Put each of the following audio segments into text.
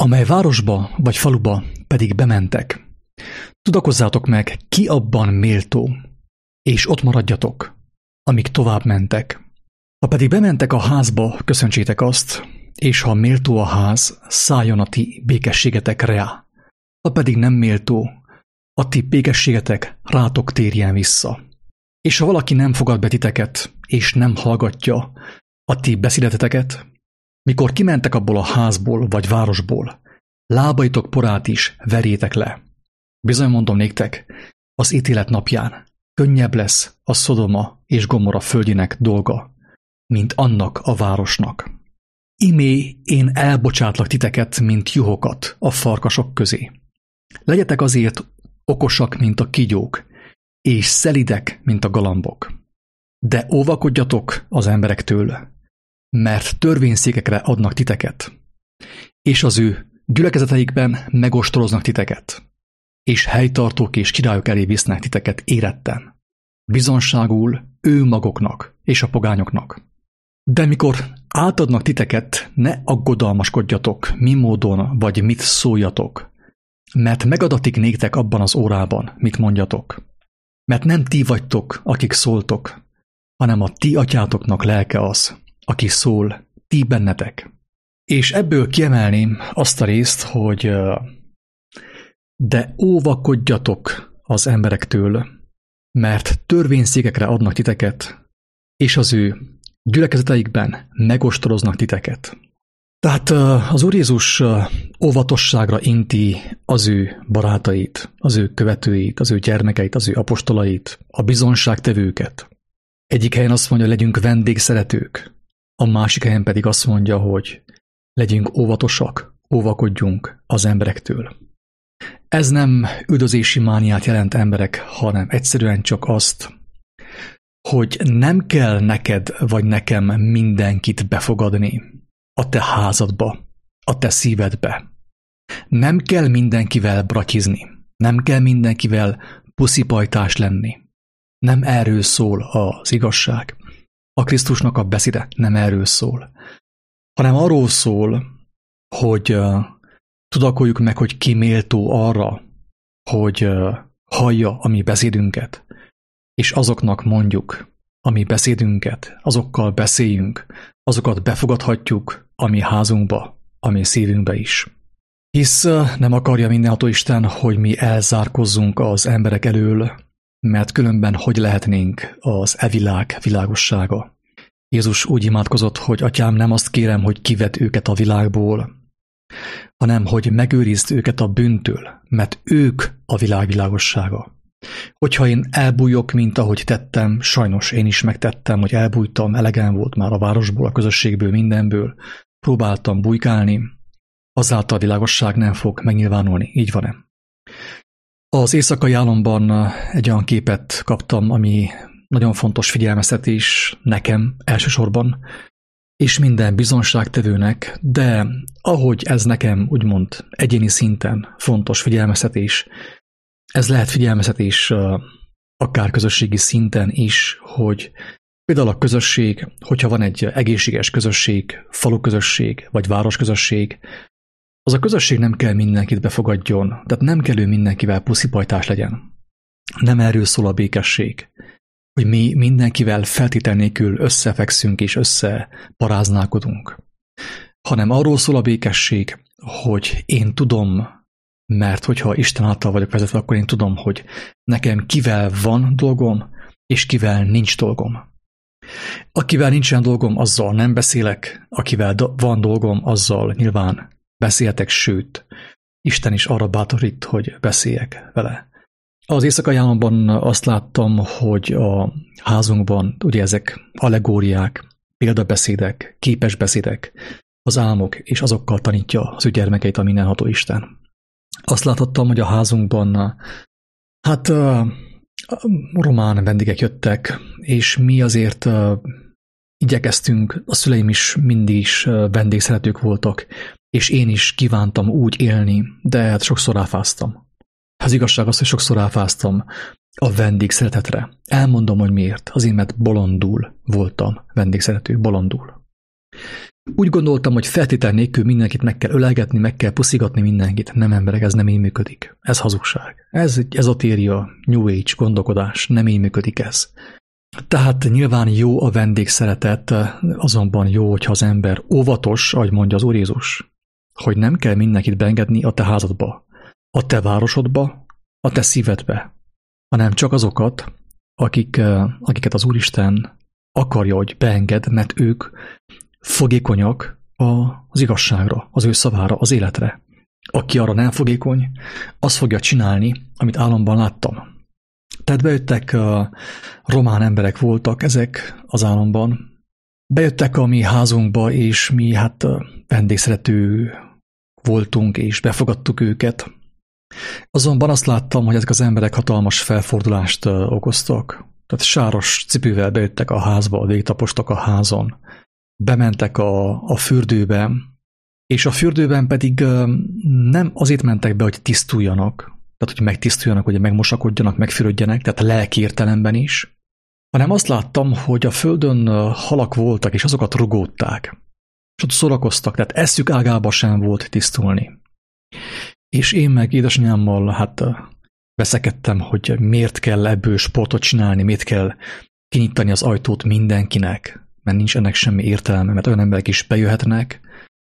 amely városba vagy faluba pedig bementek. Tudakozzátok meg, ki abban méltó, és ott maradjatok, amíg tovább mentek. Ha pedig bementek a házba, köszöntsétek azt, és ha méltó a ház, szálljon a ti békességetek rá. Ha pedig nem méltó, a ti békességetek rátok térjen vissza. És ha valaki nem fogad be titeket, és nem hallgatja a ti beszédeteket, mikor kimentek abból a házból vagy városból, lábaitok porát is verjétek le. Bizony mondom néktek, az ítélet napján könnyebb lesz a Szodoma és Gomorra földjének dolga, mint annak a városnak. Imé én elbocsátlak titeket, mint juhokat a farkasok közé. Legyetek azért okosak, mint a kígyók, és szelidek, mint a galambok. De óvakodjatok az emberektől, mert törvényszékekre adnak titeket, és az ő gyülekezeteikben megostoroznak titeket, és helytartók és királyok elé visznek titeket éretten, bizonságul ő maguknak és a pogányoknak. De mikor átadnak titeket, ne aggodalmaskodjatok, mi módon vagy mit szóljatok, mert megadatik néktek abban az órában, mit mondjatok. Mert nem ti vagytok, akik szóltok, hanem a ti atyátoknak lelke az, aki szól ti bennetek. És ebből kiemelném azt a részt, hogy de óvakodjatok az emberektől, mert törvényszékekre adnak titeket, és az ő gyülekezeteikben megostoroznak titeket. Tehát az Úr Jézus óvatosságra inti az ő barátait, az ő követőit, az ő gyermekeit, az ő apostolait, a bizonságtevőket. Egyik helyen azt mondja, legyünk vendégszeretők, a másik helyen pedig azt mondja, hogy legyünk óvatosak, óvakodjunk az emberektől. Ez nem üldözési mániát jelent emberek, hanem egyszerűen csak azt, hogy nem kell neked vagy nekem mindenkit befogadni a te házadba, a te szívedbe. Nem kell mindenkivel bratyizni, nem kell mindenkivel puszipajtás lenni. Nem erről szól az igazság. A Krisztusnak a beszéde nem erről szól, hanem arról szól, hogy tudakoljuk meg, hogy ki méltó arra, hogy hallja a mi beszédünket, és azoknak mondjuk a mi beszédünket, azokkal beszéljünk, azokat befogadhatjuk a mi házunkba, a mi szívünkbe is. Hisz nem akarja mindenható Isten, hogy mi elzárkozzunk az emberek elől, mert különben hogy lehetnénk az világ világossága. Jézus úgy imádkozott, hogy Atyám, nem azt kérem, hogy kivedd őket a világból, hanem hogy megőrizd őket a bűntől, mert ők a világ világossága. Hogyha én elbújok, mint ahogy tettem, sajnos én is megtettem, hogy elbújtam, elegem volt már a városból, a közösségből, mindenből, próbáltam bujkálni, azáltal a világosság nem fog megnyilvánulni. Így van-e? Az éjszakai álomban egy olyan képet kaptam, ami nagyon fontos figyelmeztetés nekem elsősorban, és minden bizonságtevőnek, de ahogy ez nekem úgymond egyéni szinten fontos figyelmeztetés, ez lehet figyelmeztetés akár közösségi szinten is, hogy például a közösség, hogyha van egy egészséges közösség, faluközösség vagy városközösség, az a közösség nem kell mindenkit befogadjon, tehát nem kell ő mindenkivel puszipajtás legyen. Nem erről szól a békesség, hogy mi mindenkivel feltétel nélkül összefekszünk és összeparáználkodunk, hanem arról szól a békesség, hogy én tudom, mert hogyha Isten által vagyok vezetve, akkor én tudom, hogy nekem kivel van dolgom, és kivel nincs dolgom. Akivel nincsen dolgom, azzal nem beszélek, akivel van dolgom, azzal nyilván beszéltek, sőt, Isten is arra bátorít, hogy beszéljek vele. Az éjszakai álomban azt láttam, hogy a házunkban ugye ezek allegóriák, példabeszédek, képes beszédek, az álmok, és azokkal tanítja az ő gyermekeit a mindenható Isten. Azt láthattam, hogy a házunkban román vendégek jöttek, és mi azért igyekeztünk, a szüleim is mindig is vendégszeretők voltak, és én is kívántam úgy élni, de hát sokszor ráfáztam. Az igazság az, hogy sokszor ráfáztam a vendégszeretetre. Elmondom, hogy miért. Azért, mert bolondul voltam vendégszerető, bolondul. Úgy gondoltam, hogy feltétel nélkül mindenkit meg kell ölelgetni, meg kell puszigatni mindenkit. Nem emberek, ez nem így működik. Ez hazugság. Ez egy ezotéria, New Age gondolkodás. Nem így működik ez. Tehát nyilván jó a vendégszeretet, azonban jó, hogyha az ember óvatos, ahogy mondja az Úr Jézus, hogy nem kell mindenkit beengedni a te házadba, a te városodba, a te szívedbe, hanem csak azokat, akiket az Úristen akarja, hogy beenged, mert ők fogékonyak az igazságra, az ő szavára, az életre. Aki arra nem fogékony, az fogja csinálni, amit álomban láttam. Tehát bejöttek, román emberek voltak ezek az álomban. Bejöttek a mi házunkba, és mi vendégszerető voltunk, és befogadtuk őket. Azonban azt láttam, hogy ezek az emberek hatalmas felfordulást okoztak. Tehát sáros cipővel bejöttek a házba, végigtapostak a házon. Bementek a fürdőbe, és a fürdőben pedig nem azért mentek be, hogy tisztuljanak, tehát hogy megtisztuljanak, hogy megmosakodjanak, megfürödjenek, tehát lelki értelemben is, hanem azt láttam, hogy a földön halak voltak, és azokat rugódták. És ott szórakoztak, tehát eszük ágába sem volt tisztulni. És én meg édesanyámmal veszekedtem, hogy miért kell ebből sportot csinálni, miért kell kinyitani az ajtót mindenkinek, mert nincs ennek semmi értelme, mert olyan emberek is bejöhetnek,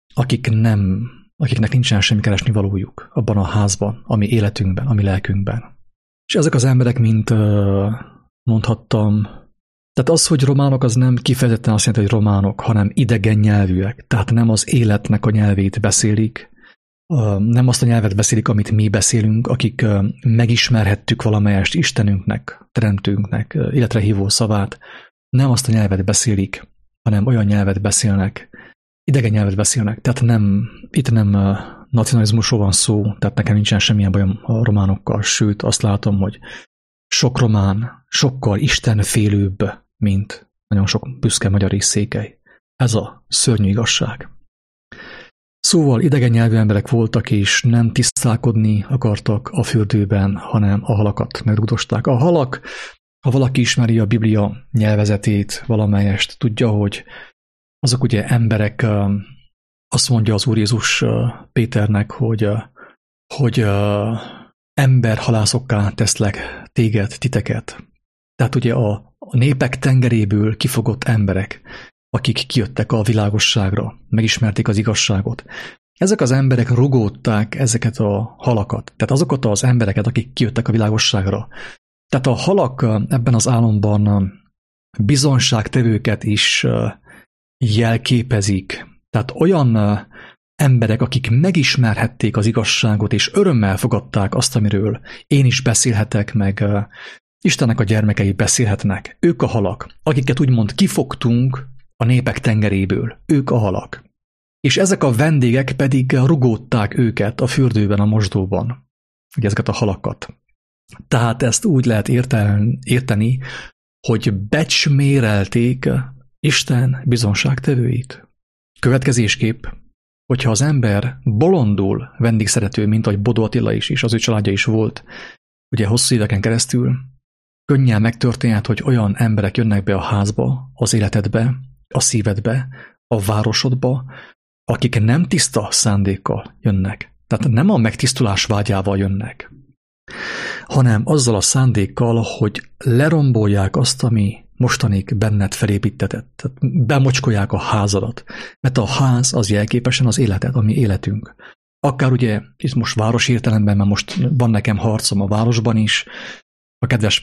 akiknek nincsen semmi keresni valójuk abban a házban, ami életünkben, ami lelkünkben. És ezek az emberek, mint mondhattam, tehát az, hogy románok, az nem kifejezetten azt jelenti, hogy románok, hanem idegen nyelvűek, tehát nem az életnek a nyelvét beszélik, nem azt a nyelvet beszélik, amit mi beszélünk, akik megismerhettük valamelyest Istenünknek, Teremtőnknek, életre hívó szavát, nem azt a nyelvet beszélik, hanem olyan nyelvet beszélnek, idegen nyelvet beszélnek, tehát itt nem nacionalizmusról van szó, tehát nekem nincsen semmilyen bajom a románokkal, sőt azt látom, hogy sok román sokkal istenfélőbb, mint nagyon sok büszke magyar és székely. Ez a szörnyű igazság. Szóval idegen nyelvű emberek voltak, és nem tisztálkodni akartak a fürdőben, hanem a halakat megrugdosták. A halak, ha valaki ismeri a Biblia nyelvezetét valamelyest, tudja, hogy azok ugye emberek, azt mondja az Úr Jézus Péternek, hogy emberhalászokká teszlek titeket. Tehát ugye a népek tengeréből kifogott emberek, akik kijöttek a világosságra, megismerték az igazságot. Ezek az emberek rugódták ezeket a halakat, tehát azokat az embereket, akik kijöttek a világosságra. Tehát a halak ebben az álomban bizonságtevőket is jelképezik. Tehát olyan emberek, akik megismerhették az igazságot, és örömmel fogadták azt, amiről én is beszélhetek, meg Istennek a gyermekei beszélhetnek. Ők a halak, akiket úgymond kifogtunk a népek tengeréből. Ők a halak. És ezek a vendégek pedig rugódták őket a fürdőben, a mosdóban. Ugye ezeket a halakat. Tehát ezt úgy lehet érteni, hogy becsmérelték Isten bizonságtevőit. Következésképp, hogyha az ember bolondul vendégszerető, mint ahogy Bodó Attila is, és az ő családja is volt, ugye hosszú éveken keresztül, könnyen megtörténhet, hogy olyan emberek jönnek be a házba, az életedbe, a szívedbe, a városodba, akik nem tiszta szándékkal jönnek. Tehát nem a megtisztulás vágyával jönnek, hanem azzal a szándékkal, hogy lerombolják azt, ami mostanig benned felépítetett. Tehát bemocskolják a házadat. Mert a ház az jelképesen az életed, ami életünk. Akár ugye, itt most város értelemben, mert most van nekem harcom a városban is, a kedves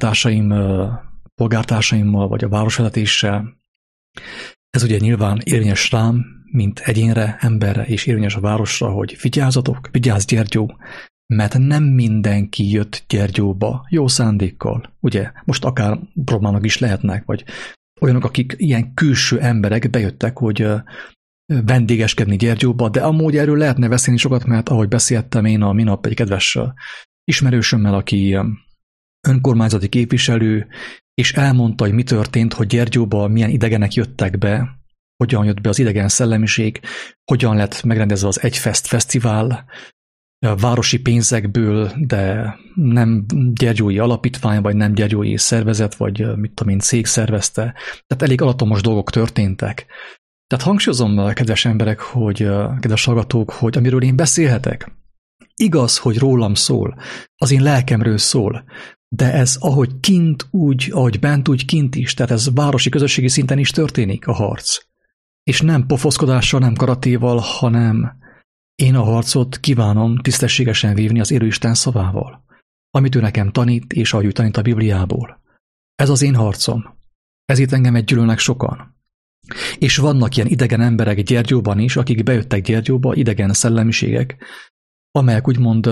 polgártársaimmal, vagy a városvezetéssel. Ez ugye nyilván érvényes rám, mint egyénre, emberre, és érvényes a városra, hogy vigyázzatok, vigyázz Gyergyó, mert nem mindenki jött Gyergyóba jó szándékkal. Ugye, most akár románok is lehetnek, vagy olyanok, akik ilyen külső emberek bejöttek, hogy vendégeskedni Gyergyóba, de amúgy erről lehetne beszélni sokat, mert ahogy beszéltem én a minap egy kedves ismerősömmel, aki önkormányzati képviselő, és elmondta, hogy mi történt, hogy Gyergyóba milyen idegenek jöttek be, hogyan jött be az idegen szellemiség, hogyan lett megrendezve az Egyfest fesztivál, városi pénzekből, de nem gyergyói alapítvány, vagy nem gyergyói szervezet, vagy mit tudom én, cég szervezte. Tehát elég alattomos dolgok történtek. Tehát hangsúlyozom, kedves emberek, kedves hallgatók, hogy amiről én beszélhetek, igaz, hogy rólam szól, az én lelkemről szól, de ez ahogy kint, úgy, ahogy bent, úgy kint is, tehát ez városi, közösségi szinten is történik a harc. És nem pofoszkodással, nem karatéval, hanem én a harcot kívánom tisztességesen vívni az élő Isten szavával, amit ő nekem tanít, és ahogy ő tanít a Bibliából. Ez az én harcom. Ezért engem gyűlölnek sokan. És vannak ilyen idegen emberek Gyergyóban is, akik bejöttek Gyergyóba, idegen szellemiségek, amelyek úgymond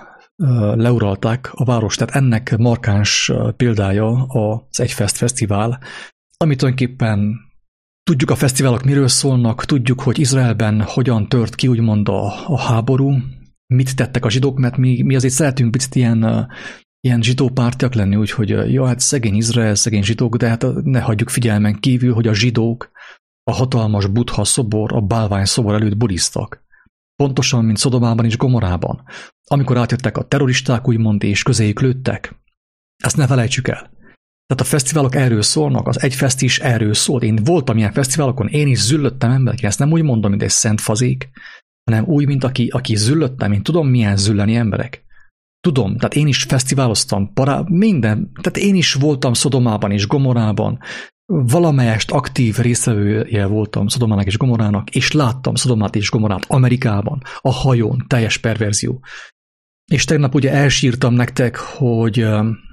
leuralták a várost. Tehát ennek markáns példája az Egyfest Fesztivál, ami tulajdonképpen tudjuk a fesztiválok miről szólnak, tudjuk, hogy Izraelben hogyan tört ki úgymond a háború, mit tettek a zsidók, mert mi azért szeretünk picit ilyen zsidópártiak lenni, úgyhogy hát szegény Izrael, szegény zsidók, de hát ne hagyjuk figyelmen kívül, hogy a zsidók a hatalmas Buddha szobor, a bálvány szobor előtt buddhiztak. Pontosan, mint Szodomában és Gomorrában. Amikor átjöttek a terroristák, úgymond, és közéjük lőttek. Ezt ne felejtsük el. Tehát a fesztiválok erről szólnak, az Egyfest is erről szól. Én voltam ilyen fesztiválokon, én is züllöttem emberek, ezt nem úgy mondom, mint egy szent fazék, hanem úgy, mint aki züllöttem. Én tudom, milyen zülleni emberek. Tudom, tehát én is fesztiváloztam, minden, tehát én is voltam Szodomában és Gomorrában, valamelyest aktív résztvevője voltam Szodomának és Gomorrának, és láttam Szodomát és Gomorrát Amerikában, a hajón, teljes perverzió. És tegnap ugye elsírtam nektek, hogy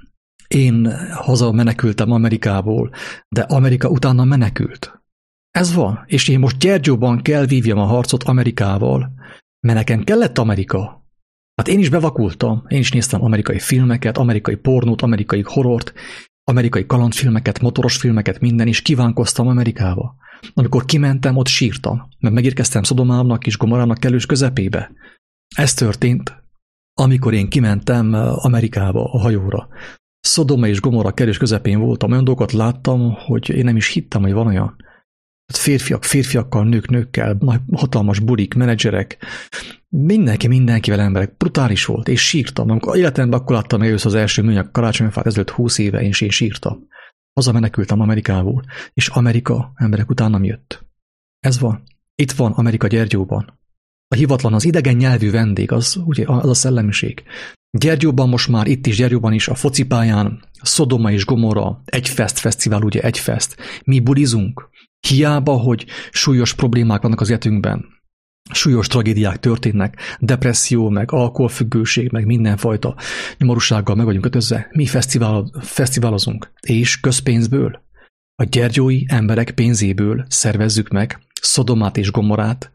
én haza menekültem Amerikából, de Amerika utána menekült. Ez van, és én most Gyergyóban kell vívjam a harcot Amerikával, mert nekem kellett Amerika. Hát én is bevakultam, én is néztem amerikai filmeket, amerikai pornót, amerikai horrort, amerikai kalandfilmeket, motoros filmeket, minden, és kívánkoztam Amerikába. Amikor kimentem, ott sírtam, mert megérkeztem Szodomának és Gomorrának kellős közepébe. Ez történt, amikor én kimentem Amerikába a hajóra. Szodoma és Gomorra kellős közepén voltam, olyan dolgokat láttam, hogy én nem is hittem, hogy van olyan. Férfiak férfiakkal, nők nőkkel, hatalmas bulik, menedzserek, mindenkivel emberek, brutális volt, és sírtam. Amikor életemben akkor láttam először az első műanyag karácsonyfát, ezelőtt 20 éve, és én sírtam. Hazamenekültem Amerikából, és Amerika emberek utánam jött. Ez van. Itt van Amerika Gyergyóban. A hivatlan, az idegen nyelvű vendég, az a szellemiség. Gyergyóban most már, itt is Gyergyóban is, a focipályán, Szodoma és Gomorra, Egyfest fesztivál, ugye Egyfest. Mi bulizunk. Hiába, hogy súlyos problémák vannak az életünkben, súlyos tragédiák történnek, depresszió, meg alkoholfüggőség, meg mindenfajta nyomorúsággal meg vagyunk kötözve. Mi fesztiválozunk, és közpénzből, a gyergyói emberek pénzéből szervezzük meg Szodomát és Gomorrát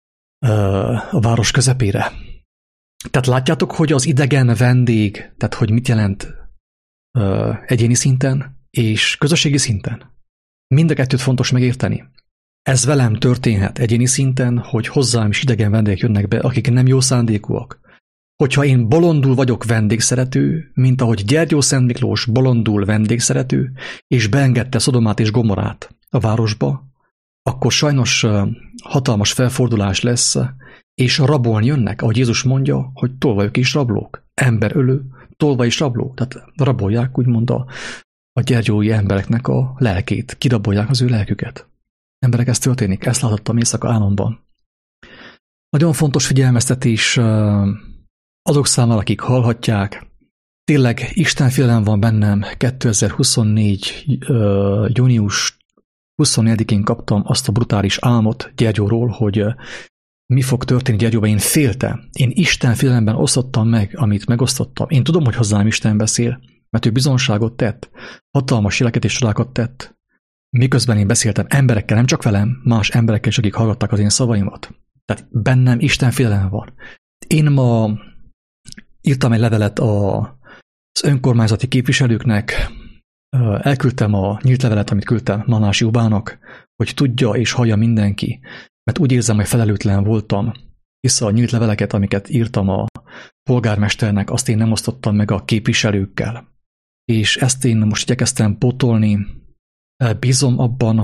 a város közepére. Tehát látjátok, hogy az idegen vendég, tehát hogy mit jelent egyéni szinten és közösségi szinten. Mind a kettőt fontos megérteni. Ez velem történhet egyéni szinten, hogy hozzám is idegen vendégek jönnek be, akik nem jó szándékúak. Hogyha én bolondul vagyok vendégszerető, mint ahogy Gyergyó Szent Miklós bolondul vendégszerető, és beengedte Szodomát és Gomorrát a városba, akkor sajnos hatalmas felfordulás lesz, és rabolni jönnek, ahogy Jézus mondja, hogy tolvajok is rablók, emberölő, tolvaj is rablók, tehát rabolják úgymond a gyergyói embereknek a lelkét, kirabolják az ő lelküket. Emberek, ez történik, ezt láthattam éjszaka álomban. Nagyon fontos figyelmeztetés azok számára, akik hallhatják. Tényleg Istenfélelem van bennem. 2024. Június 24-én kaptam azt a brutális álmot Gyergyóról, hogy mi fog történni Gyergyóban. Én féltem. Én Istenfélelemben osztottam meg, amit megosztottam. Én tudom, hogy hozzám Isten beszél, mert ő bizonságot tett, hatalmas jeleket és csodákat tett. Miközben én beszéltem emberekkel, nem csak velem, más emberekkel is, akik hallgatták az én szavaimat. Tehát bennem Istenfélelem van. Én ma írtam egy levelet az önkormányzati képviselőknek, elküldtem a nyílt levelet, amit küldtem Manás Jubának, hogy tudja és hallja mindenki, mert úgy érzem, hogy felelőtlen voltam, hisz a nyílt leveleket, amiket írtam a polgármesternek, azt én nem osztottam meg a képviselőkkel. És ezt én most igyekeztem pótolni. Bízom abban,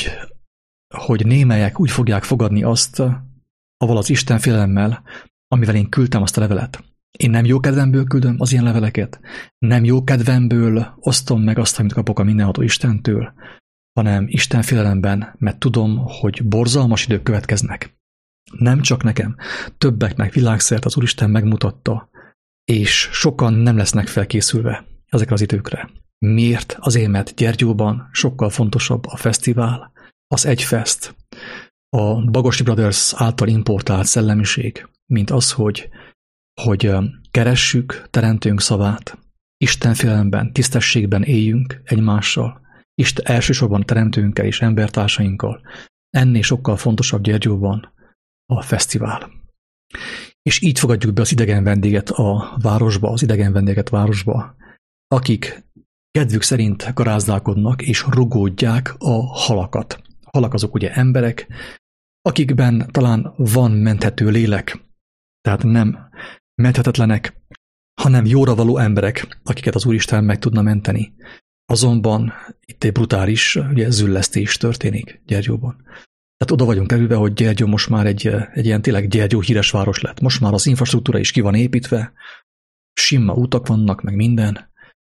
hogy némelyek úgy fogják fogadni azt, avval az Istenfélelemmel, amivel én küldtem azt a levelet. Én nem jó kedvemből küldöm az ilyen leveleket, nem jó kedvemből osztom meg azt, amit kapok a mindenható Istentől, hanem Isten félelemben, mert tudom, hogy borzalmas idők következnek. Nem csak nekem, többeknek világszerte az Úristen megmutatta, és sokan nem lesznek felkészülve ezekre az időkre. Miért? Azért, mert Gyergyóban sokkal fontosabb a fesztivál, az Egyfest, a Bagosi Brothers által importált szellemiség, mint az, hogy keressük teremtőnk szavát, Isten félelemben, tisztességben éljünk egymással, elsősorban teremtőnkkel és embertársainkkal. Ennél sokkal fontosabb Gyergyóban a fesztivál. És így fogadjuk be az idegen vendéget városba, akik kedvük szerint garázdálkodnak és rugódják a halakat. A halak azok ugye emberek, akikben talán van menthető lélek, tehát nem menthetetlenek, hanem jóra való emberek, akiket az Úristen meg tudna menteni. Azonban itt egy brutális züllesztés történik Gyergyóban. Tehát oda vagyunk kerülve, hogy Gyergyó most már egy ilyen tényleg Gyergyó híres város lett. Most már az infrastruktúra is ki van építve, sima utak vannak, meg minden,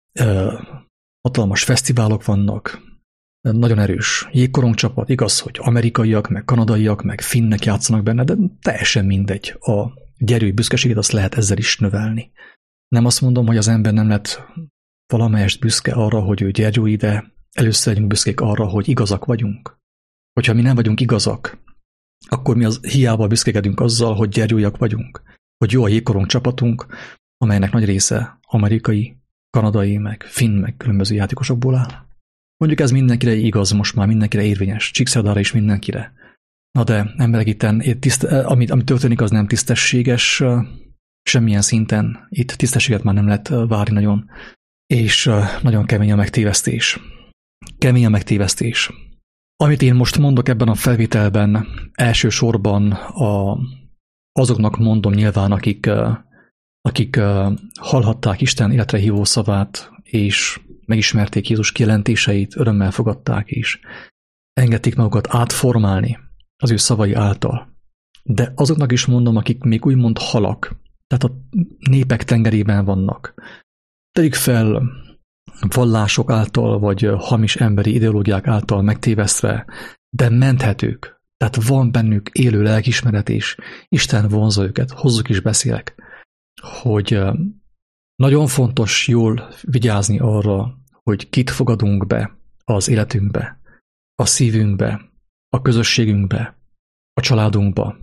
hatalmas fesztiválok vannak, nagyon erős jégkorongcsapat, igaz, hogy amerikaiak, meg kanadaiak, meg finnek játszanak benne, de teljesen mindegy. A gyergyói büszkeséget azt lehet ezzel is növelni. Nem azt mondom, hogy az ember nem lett valamelyest büszke arra, hogy ő gyergyói, de először legyünk büszkék arra, hogy igazak vagyunk. Hogyha mi nem vagyunk igazak, akkor mi hiába büszkékedünk azzal, hogy gyergyóiak vagyunk, hogy jó a jégkorong csapatunk, amelynek nagy része amerikai, kanadai, meg finn, meg különböző játékosokból áll. Mondjuk ez mindenkire igaz, most már mindenkire érvényes, Csíkszerdára is mindenkire. Na de emberek itten, ami történik, az nem tisztességes, semmilyen szinten. Itt tisztességet már nem lehet várni nagyon, és nagyon kemény a megtévesztés. Kemény a megtévesztés. Amit én most mondok ebben a felvételben, elsősorban azoknak mondom nyilván, akik hallhatták Isten életre hívó szavát, és megismerték Jézus kijelentéseit, örömmel fogadták, és engedték magukat átformálni az ő szavai által. De azoknak is mondom, akik még úgymond halak, tehát a népek tengerében vannak. Tegyük fel vallások által, vagy hamis emberi ideológiák által megtévesztve, de menthetők. Tehát van bennük élő lelkiismeret, és Isten vonzza őket. Hozzuk is beszélek, hogy nagyon fontos jól vigyázni arra, hogy kit fogadunk be az életünkbe, a szívünkbe, a közösségünkbe, a családunkba.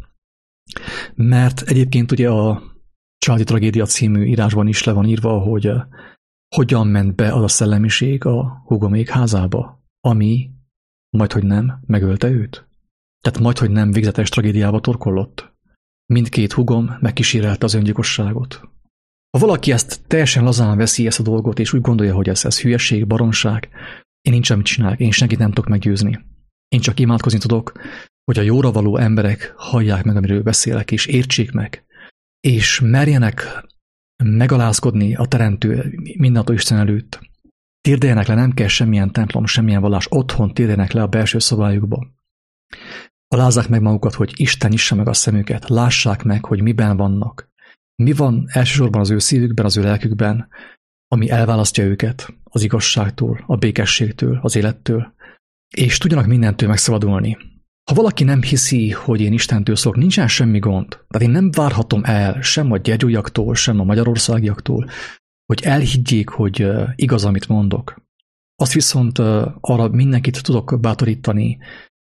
Mert egyébként ugye a Családi Tragédia című írásban is le van írva, hogy hogyan ment be az a szellemiség a húgomék házába, ami majdhogy nem megölte őt. Tehát majdhogy nem végzetes tragédiába torkollott. Mindkét húgom megkísérelte az öngyilkosságot. Ha valaki ezt teljesen lazán veszi ezt a dolgot, és úgy gondolja, hogy ez hülyeség, baromság, én nincs mit csinálok, én senkit nem tudok meggyőzni. Én csak imádkozni tudok, hogy a jóra való emberek hallják meg, amiről beszélek, és értsék meg, és merjenek megalázkodni a teremtő mindentől Isten előtt. Térdeljenek le, nem kell semmilyen templom, semmilyen vallás, otthon térdeljenek le a belső szobájukba. Alázzák meg magukat, hogy Isten nyissa meg a szemüket, lássák meg, hogy miben vannak. Mi van elsősorban az ő szívükben, az ő lelkükben, ami elválasztja őket az igazságtól, a békességtől, az élettől, és tudjanak mindentől megszabadulni. Ha valaki nem hiszi, hogy én Istentől szólok, nincsen semmi gond. Tehát én nem várhatom el sem a gyergyóiaktól, sem a magyarországiaktól, hogy elhiggyék, hogy igaz, amit mondok. Azt viszont arra mindenkit tudok bátorítani,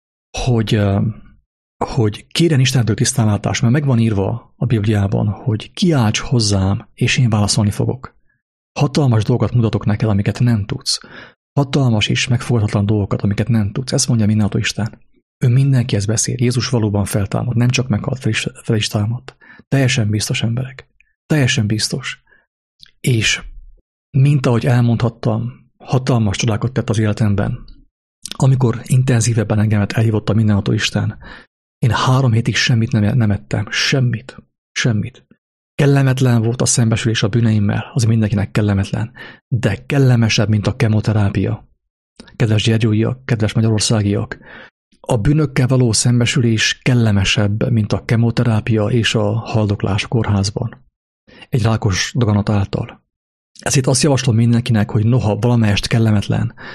hogy kérjen Istentől tisztánlátást, mert megvan írva a Bibliában, hogy kiálts hozzám, és én válaszolni fogok. Hatalmas dolgokat mutatok neked, amiket nem tudsz. Hatalmas és megfogadhatatlan dolgokat, amiket nem tudsz. Ezt mondja mindentől Isten. Ő mindenkihez beszél. Jézus valóban feltámad, nem csak meghalt, fel is támadt. Teljesen biztos emberek. Teljesen biztos. És mint ahogy elmondhattam, hatalmas csodákat tett az életemben. Amikor intenzívebben engemet elhívott a mindenható Isten, én 3 hétig semmit nem ettem. Semmit. Kellemetlen volt a szembesülés a bűneimmel, az mindenkinek kellemetlen, de kellemesebb, mint a kemoterápia. Kedves gyergyóiak, kedves magyarországiak, a bűnökkel való szembesülés kellemesebb, mint a kemoterápia és a haldoklás a kórházban. Egy rákos daganat által. Ezért azt javaslom mindenkinek, hogy noha valamelyest kellemetlen,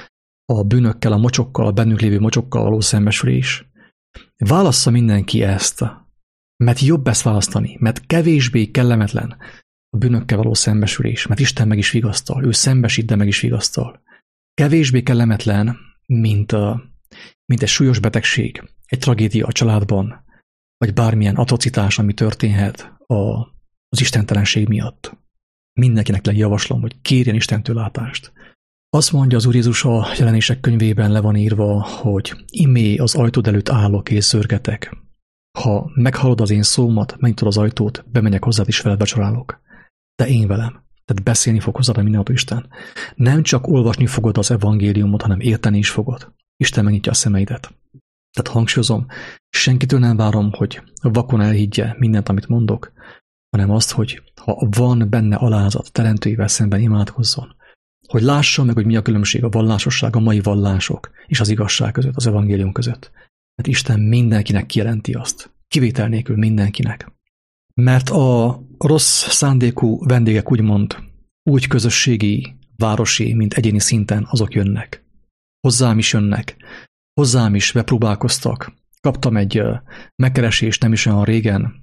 a bűnökkel, a mocsokkal, a bennünk lévő mocsokkal való szembesülés. Válassza mindenki ezt, mert jobb ezt választani, mert kevésbé kellemetlen a bűnökkel való szembesülés, mert Isten meg is vigasztal, ő szembesít, de meg is vigasztal. Kevésbé kellemetlen, mint egy súlyos betegség, egy tragédia a családban, vagy bármilyen atrocitás, ami történhet az istentelenség miatt. Mindenkinek javaslom, hogy kérjen Istentől látást. Azt mondja az Úr Jézus a Jelenések könyvében, le van írva, hogy imé az ajtód előtt állok és zörgetek. Ha meghallod az én szómat, megnyitod az ajtót, bemegyek hozzád és veled vacsorálok. De én velem. Tehát beszélni fog hozzád a mindenható Isten. Nem csak olvasni fogod az evangéliumot, hanem érteni is fogod. Isten megnyitja a szemeidet. Tehát hangsúlyozom, senkitől nem várom, hogy vakon elhiggye mindent, amit mondok, hanem azt, hogy ha van benne alázat, teremtőivel szemben imádkozzon, hogy lássa meg, hogy mi a különbség a vallásosság, a mai vallások és az igazság között, az evangélium között. Mert Isten mindenkinek kijelenti azt. Kivétel nélkül mindenkinek. Mert a rossz szándékú vendégek úgymond úgy közösségi, városi, mint egyéni szinten azok jönnek. Hozzám is jönnek. Hozzám is bepróbálkoztak. Kaptam egy megkeresést nem is olyan régen,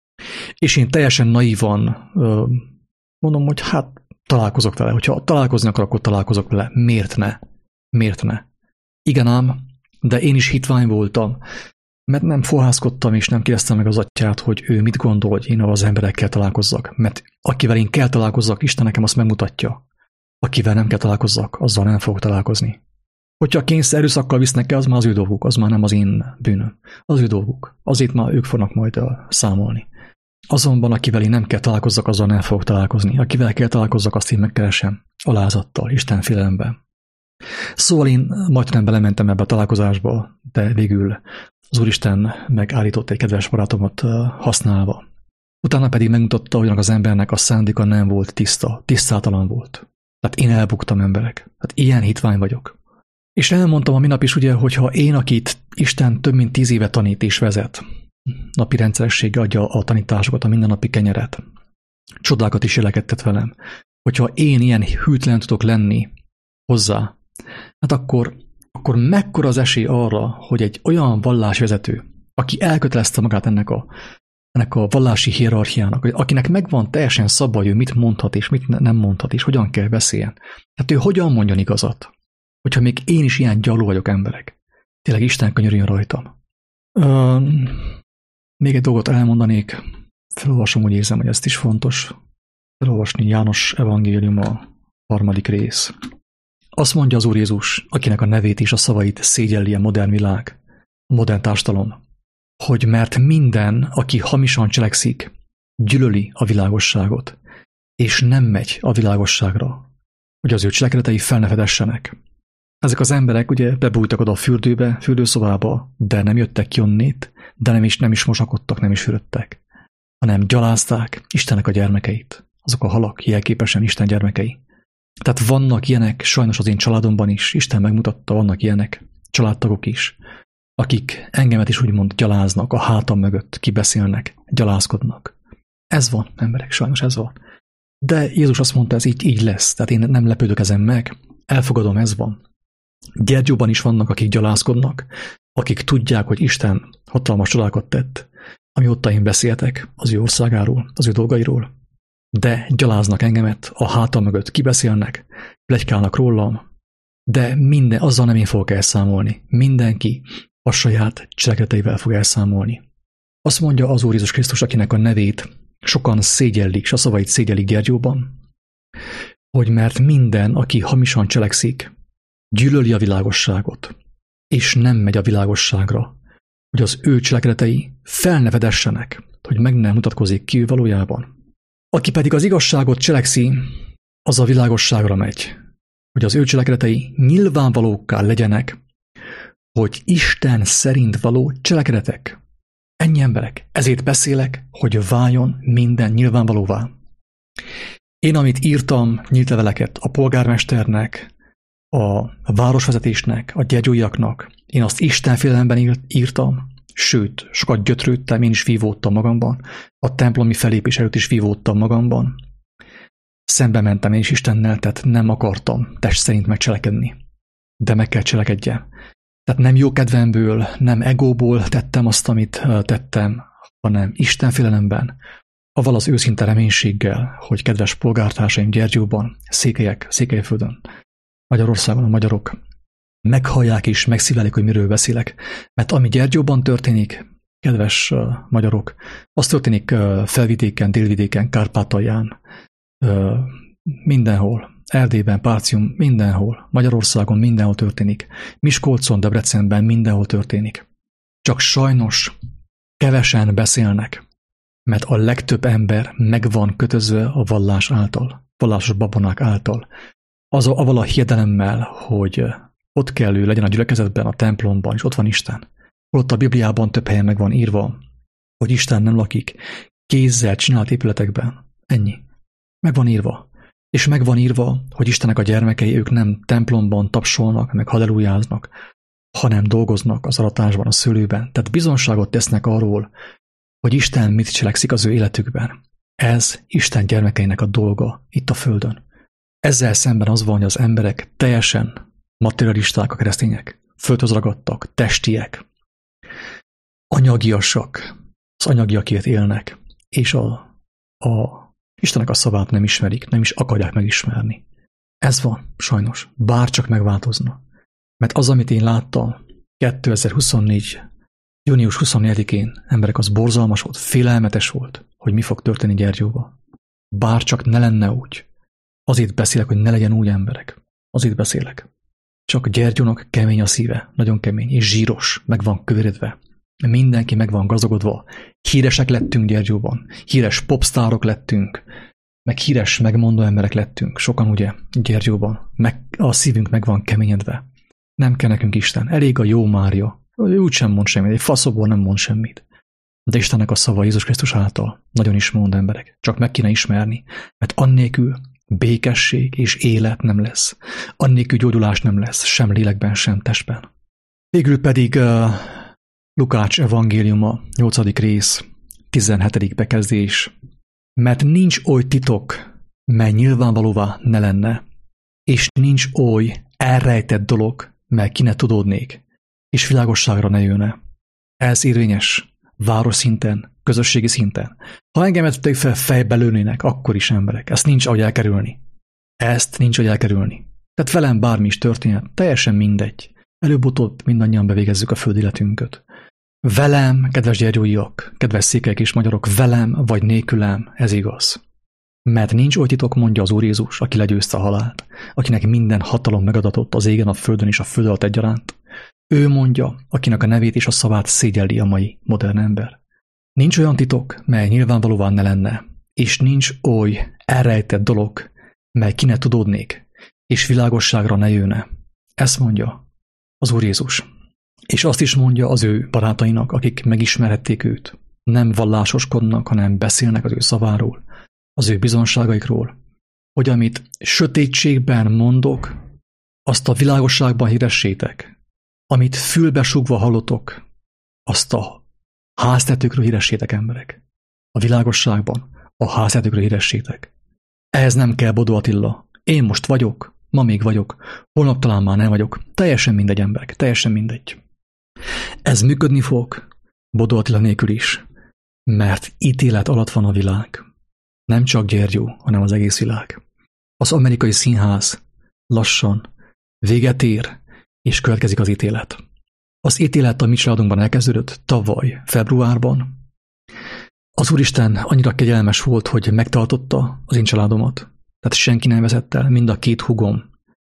és én teljesen naívan mondom, hogy hát találkozok vele. Hogyha találkozni akar, akkor találkozok vele. Miért ne? Miért ne? Igen ám, de én is hitvány voltam, mert nem fohászkodtam és nem kérdeztem meg az atyát, hogy ő mit gondol, hogy én az emberekkel találkozzak. Mert akivel én kell találkozzak, Isten nekem azt megmutatja. Akivel nem kell találkozzak, azzal nem fogok találkozni. Hogyha kényszer erőszakkal visznek el, az már az ő dolguk, az már nem az én bűnöm. Az ő dolguk. Azért már ők fognak majd számolni. Azonban, akivel én nem kell találkozzak, azzal nem fogok találkozni. Akivel kell találkozzak, azt én megkeresem. Alázattal, Isten félelemben. Szóval én majdnem belementem ebbe a találkozásba, de végül az Úristen megállított egy kedves barátomat használva. Utána pedig megmutatta, hogy az embernek a szándéka nem volt tiszta, tisztátalan volt. Tehát én elbuktam, emberek. Tehát ilyen hitvány vagyok. És elmondtam a minap is ugye, hogyha én, akit Isten több mint 10 éve tanít és vezet, napi rendszerességgel adja a tanításokat, a mindennapi kenyeret, csodákat is jelekedtet velem, hogyha én ilyen hűtlen tudok lenni hozzá, hát akkor mekkora az esély arra, hogy egy olyan vallásvezető, aki elkötelezte magát ennek a vallási hierarchiának, akinek megvan teljesen szabva, hogy ő mit mondhat és mit nem mondhat, és hogyan kell beszéljen. Tehát ő hogyan mondjon igazat, hogyha még én is ilyen gyaló vagyok, emberek. Tényleg Isten könyörüljön rajtam. Még egy dolgot elmondanék, felolvasom, úgy érzem, hogy ezt is fontos. Felolvasni János evangélium a 3. rész. Azt mondja az Úr Jézus, akinek a nevét és a szavait szégyelli a modern világ, a modern társadalom, hogy mert minden, aki hamisan cselekszik, gyűlöli a világosságot, és nem megy a világosságra, hogy az ő cselekedetei fel ne fedessenek. Ezek az emberek ugye bebújtak oda a fürdőszobába, de nem jöttek ki onnét, de nem is mosakodtak, nem is fürödtek, hanem gyalázták Istennek a gyermekeit. Azok a halak jelképesen Isten gyermekei. Tehát vannak ilyenek, sajnos az én családomban is, Isten megmutatta, vannak ilyenek családtagok is, akik engemet is úgymond gyaláznak, a hátam mögött kibeszélnek, gyalázkodnak. Ez van, emberek, sajnos ez van. De Jézus azt mondta, ez így lesz, tehát én nem lepődök ezen meg, elfogadom, ez van. Gyergyóban is vannak, akik gyalázkodnak, akik tudják, hogy Isten hatalmas csodákat tett, amióta én beszéltek az ő országáról, az ő dolgairól, de gyaláznak engemet, a hátam mögött kibeszélnek, pletykálnak rólam, de azzal nem én fogok elszámolni. Mindenki a saját cselekedeteivel fog elszámolni. Azt mondja az Úr Jézus Krisztus, akinek a nevét sokan szégyellik, és a szavait szégyellik Gyergyóban, hogy mert minden, aki hamisan cselekszik, gyűlöli a világosságot, és nem megy a világosságra, hogy az ő cselekedetei fel ne fedessenek, hogy meg nem mutatkozik ki ő valójában. Aki pedig az igazságot cselekszi, az a világosságra megy, hogy az ő cselekedetei nyilvánvalókká legyenek, hogy Isten szerint való cselekedetek. Ennyi, emberek, ezért beszélek, hogy váljon minden nyilvánvalóvá. Én, amit írtam, nyílt leveleket a polgármesternek, a városvezetésnek, a gyergyóiaknak, én azt Isten félelemben írtam, sőt, sokat gyötrődtem, én is vívódtam magamban, a templomi felépés előtt is vívódtam magamban. Szembe mentem én is Istennel, tehát nem akartam test szerint megcselekedni. de meg kell cselekedjem. Tehát nem jó kedvemből, nem egóból tettem azt, amit tettem, hanem Isten félelemben, avval az őszinte reménységgel, hogy kedves polgártársaim Gyergyóban, Székelyföldön, Magyarországon a magyarok meghallják és megszívelik, hogy miről beszélek. Mert ami Gyergyóban történik, kedves magyarok, az történik Felvidéken, Délvidéken, Kárpátalján, mindenhol, Erdélyben, Párcium, mindenhol, Magyarországon mindenhol történik, Miskolcon, Debrecenben mindenhol történik. Csak sajnos kevesen beszélnek, mert a legtöbb ember meg van kötözve a vallás által, vallásos babonák által. Avval a hiedelemmel, hogy ott kell ő legyen a gyülekezetben, a templomban, és ott van Isten. Holott a Bibliában több helyen meg van írva, hogy Isten nem lakik kézzel csinált épületekben. Ennyi. Meg van írva. És meg van írva, hogy Istennek a gyermekei, ők nem templomban tapsolnak, meg hallelujáznak, hanem dolgoznak az aratásban, a szőlőben. Tehát bizonságot tesznek arról, hogy Isten mit cselekszik az ő életükben. Ez Isten gyermekeinek a dolga itt a földön. Ezzel szemben az van, hogy az emberek teljesen materialisták, a keresztények, földhöz ragadtak, testiek, anyagiasak, az anyagiakért élnek, és a Istennek a szavát nem ismerik, nem is akarják megismerni. Ez van, sajnos, bárcsak megváltozna. Mert az, amit én láttam 2024. június 24-én, emberek, az borzalmas volt, félelmetes volt, hogy mi fog történni Gyergyóban. Bárcsak ne lenne úgy. Azért beszélek, hogy ne legyen úgy, emberek. Azért beszélek. Csak Gyergyónak kemény a szíve, nagyon kemény, és zsíros, meg van kövéredve. Mindenki meg van gazdagodva. Híresek lettünk Gyergyóban, híres popstárok lettünk, meg híres megmondó emberek lettünk, sokan ugye Gyergyóban, a szívünk meg van keményedve. Nem kell nekünk Isten, elég a jó Mária. Ő úgysem mond semmit, egy faszokból nem mond semmit. De Istennek a szava Jézus Krisztus által nagyon is mond, emberek. Csak meg kéne ismerni, mert annélkül békesség és élet nem lesz. Annélkül gyógyulás nem lesz, sem lélekben, sem testben. Végül pedig Lukács evangéliuma, 8. rész, 17. bekezdés. Mert nincs oly titok, mely nyilvánvalóvá ne lenne, és nincs oly elrejtett dolog, mely ki ne tudódnék, és világosságra ne jönne. Ez érvényes város szinten, közösségi szinten. Ha engemet fel fejbe lőnének, akkor is, emberek. Ezt nincs ahogy elkerülni. Tehát velem bármi is történhet, teljesen mindegy. Előbb-utóbb mindannyian bevégezzük a földi életünket. Velem, kedves gyergyóiak, kedves székelyek és magyarok, velem vagy nélkülem, ez igaz. Mert nincs oly titok, mondja az Úr Jézus, aki legyőzte a halált, akinek minden hatalom megadatott az égen, a földön és a föld alatt egyaránt. Ő mondja, akinek a nevét és a szavát szégyelli a mai modern ember. Nincs olyan titok, mely nyilvánvalóan ne lenne, és nincs oly elrejtett dolog, mely ki ne tudódnék, és világosságra ne jönne. Ezt mondja az Úr Jézus. És azt is mondja az ő barátainak, akik megismerhették őt. Nem vallásoskodnak, hanem beszélnek az ő szaváról, az ő bizonságaikról, hogy amit sötétségben mondok, azt a világosságban híressétek. Amit fülbesugva hallotok, azt a háztetőkről híressétek, emberek. A világosságban a háztetőkről híressétek. Ehhez nem kell Bodó Attila. Én most vagyok, ma még vagyok, holnap talán már nem vagyok. Teljesen mindegy, emberek, teljesen mindegy. Ez működni fog Bodó Attila nélkül is, mert ítélet alatt van a világ. Nem csak Gyergyó, hanem az egész világ. Az amerikai színház lassan véget ér, és következik az ítélet. Az ítélet a mi családunkban elkezdődött tavaly, februárban. Az Úristen annyira kegyelmes volt, hogy megtartotta az én családomat. Tehát senki nem vezett el, mind a két húgom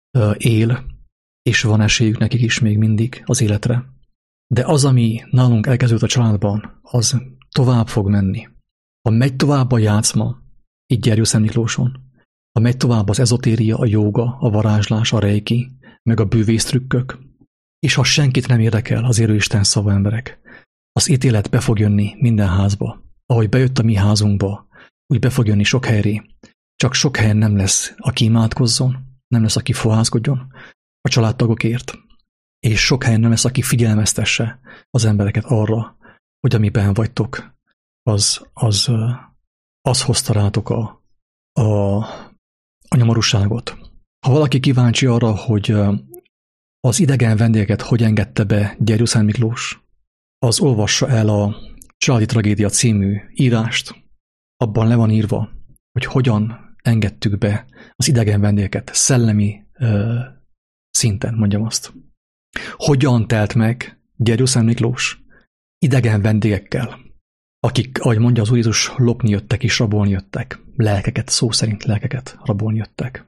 él, és van esélyük nekik is még mindig az életre. De az, ami nálunk elkezdődött a családban, az tovább fog menni. Ha megy tovább a játszma, így Gyergyószent Miklóson, ha megy tovább az ezotéria, a jóga, a varázslás, a reiki, meg a bűvésztrükkök, és ha senkit nem érdekel az élő Isten szava, emberek, az ítélet be fog jönni minden házba. Ahogy bejött a mi házunkba, úgy be fog jönni sok helyre. Csak sok helyen nem lesz, aki imádkozzon, nem lesz, aki fohászkodjon a családtagokért, és sok helyen nem lesz, aki figyelmeztesse az embereket arra, hogy amiben vagytok, az hozta rátok a nyomorúságot. Ha valaki kíváncsi arra, hogy Az idegen vendégeket hogy engedte be Gyergyó Szent Miklós? Az olvassa el a Családi Tragédia című írást. Abban le van írva, hogy hogyan engedtük be az idegen vendégeket szellemi szinten, mondjam azt. Hogyan telt meg Gyergyó Szent Miklós idegen vendégekkel, akik, ahogy mondja az Úr Jézus, lopni jöttek és rabolni jöttek. Lelkeket, szó szerint lelkeket rabolni jöttek.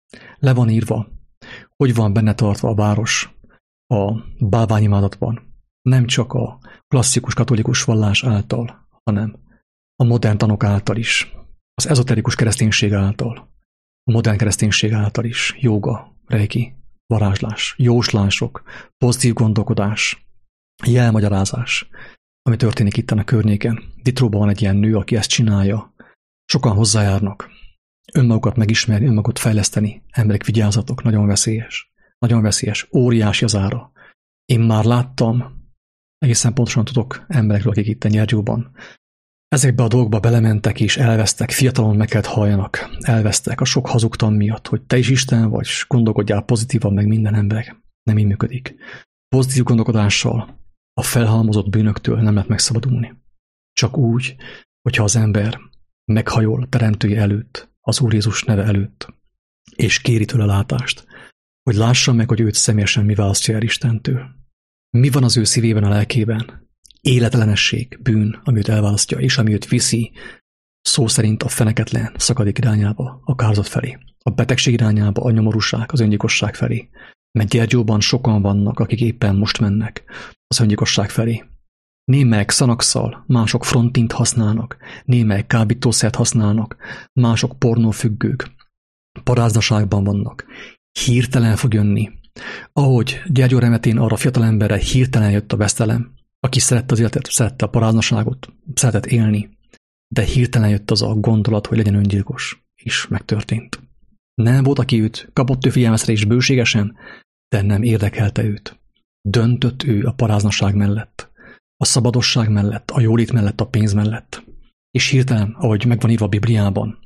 Le van írva, hogy van benne tartva a város a bálványimádatban. Nem csak a klasszikus katolikus vallás által, hanem a modern tanok által is, az ezoterikus kereszténység által, a modern kereszténység által is, jóga, reiki, varázslás, jóslások, pozitív gondolkodás, jelmagyarázás, ami történik itt a környéken. Ditróban van egy ilyen nő, aki ezt csinálja. Sokan hozzájárnak. Önmagukat megismerni, önmagukat fejleszteni. Emberek, vigyázzatok, nagyon veszélyes. Nagyon veszélyes, óriási az ára. Én már láttam, egészen pontosan tudok emberekről, akik itt a Gyergyóban ezekbe a dolgokba belementek és elvesztek, fiatalon meg kellett halljanak, elvesztek a sok hazugtan miatt, hogy te is Isten vagy, gondolkodjál pozitívan, meg minden emberek. Nem így működik. Pozitív gondolkodással a felhalmozott bűnöktől nem lehet megszabadulni. Csak úgy, hogyha az ember meghajol a teremtője előtt, az Úr Jézus neve előtt, és kéri tőle látást, hogy lássa meg, hogy őt személyesen mi választja el Istentől. Mi van az ő szívében, a lelkében? Életlenesség, bűn, ami őt elválasztja, és ami őt viszi szó szerint a feneketlen szakadék irányába, a kárhozat felé, a betegség irányába, a nyomorúság, az öngyilkosság felé. Mert Gyergyóban sokan vannak, akik éppen most mennek az öngyilkosság felé. Némelyek Xanaxal, mások frontint használnak, némelyek kábítószert használnak, mások pornófüggők, paráznaságban vannak. Hirtelen fog jönni. Ahogy Gyergyó remetén arra fiatalemberre hirtelen jött a vesztelem, aki szerette az életet, szerette a paráznaságot, szeretett élni, de hirtelen jött az a gondolat, hogy legyen öngyilkos, és megtörtént. Nem volt, aki őt kapott ő figyelmeztetést bőségesen, de nem érdekelte őt. Döntött ő a paráznaság mellett, a szabadosság mellett, a jólét mellett, a pénz mellett. És hirtelen, ahogy megvan írva a Bibliában,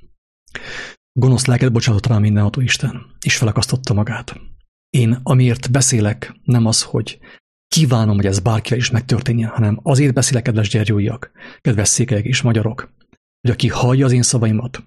gonosz lelket bocsátott rá mindenható Isten, és felakasztotta magát. Én amiért beszélek, nem az, hogy kívánom, hogy ez bárkivel is megtörténjen, hanem azért beszélek, kedves gyergyóiak, kedves székelyek és magyarok, hogy aki hallja az én szavaimat,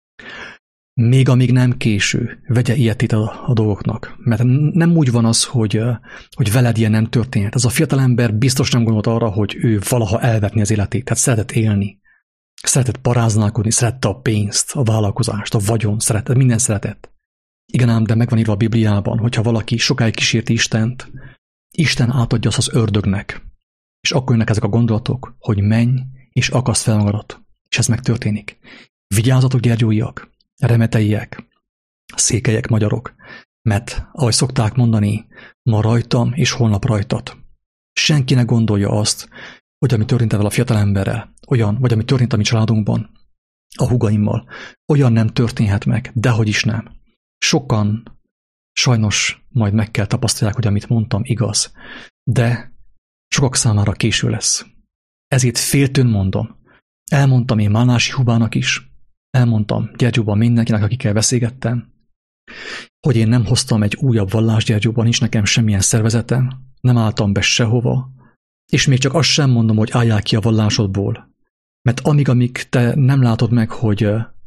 még amíg nem késő, vegye ilyetét a dolgoknak. Mert nem úgy van az, hogy veled ilyen nem történhet. Ez a fiatalember biztos nem gondolt arra, hogy ő valaha elvetni az életét. Tehát szeretett élni, szeretett paráználkodni, szerette a pénzt, a vállalkozást, a vagyon, szeretett, minden szeretett. Igen ám, de megvan írva a Bibliában, hogyha valaki sokáig kísérti Istent, Isten átadja azt az ördögnek. És akkor jönnek ezek a gondolatok, hogy menj és akaszt fel magadat. És ez megtörténik. Vigyázzatok, gyergyóiak, remeteiek, székelyek, magyarok, mert ahogy szokták mondani, ma rajtam és holnap rajtad. Senki ne gondolja azt, hogy ami történt vele a fiatalemberrel, olyan, vagy ami történt a mi családunkban, a húgaimmal, olyan nem történhet meg, dehogy is nem. Sokan sajnos majd meg kell tapasztalják, hogy amit mondtam igaz, de sokak számára késő lesz. Ezért féltőn mondom. Elmondtam én Mánási Hubának is, elmondtam Gyergyóban mindenkinek, akikkel beszélgettem, hogy én nem hoztam egy újabb vallást Gyergyóban, nincs nekem semmilyen szervezetem, nem álltam be sehova, és még csak azt sem mondom, hogy álljál ki a vallásodból. Mert amíg te nem látod meg, hogy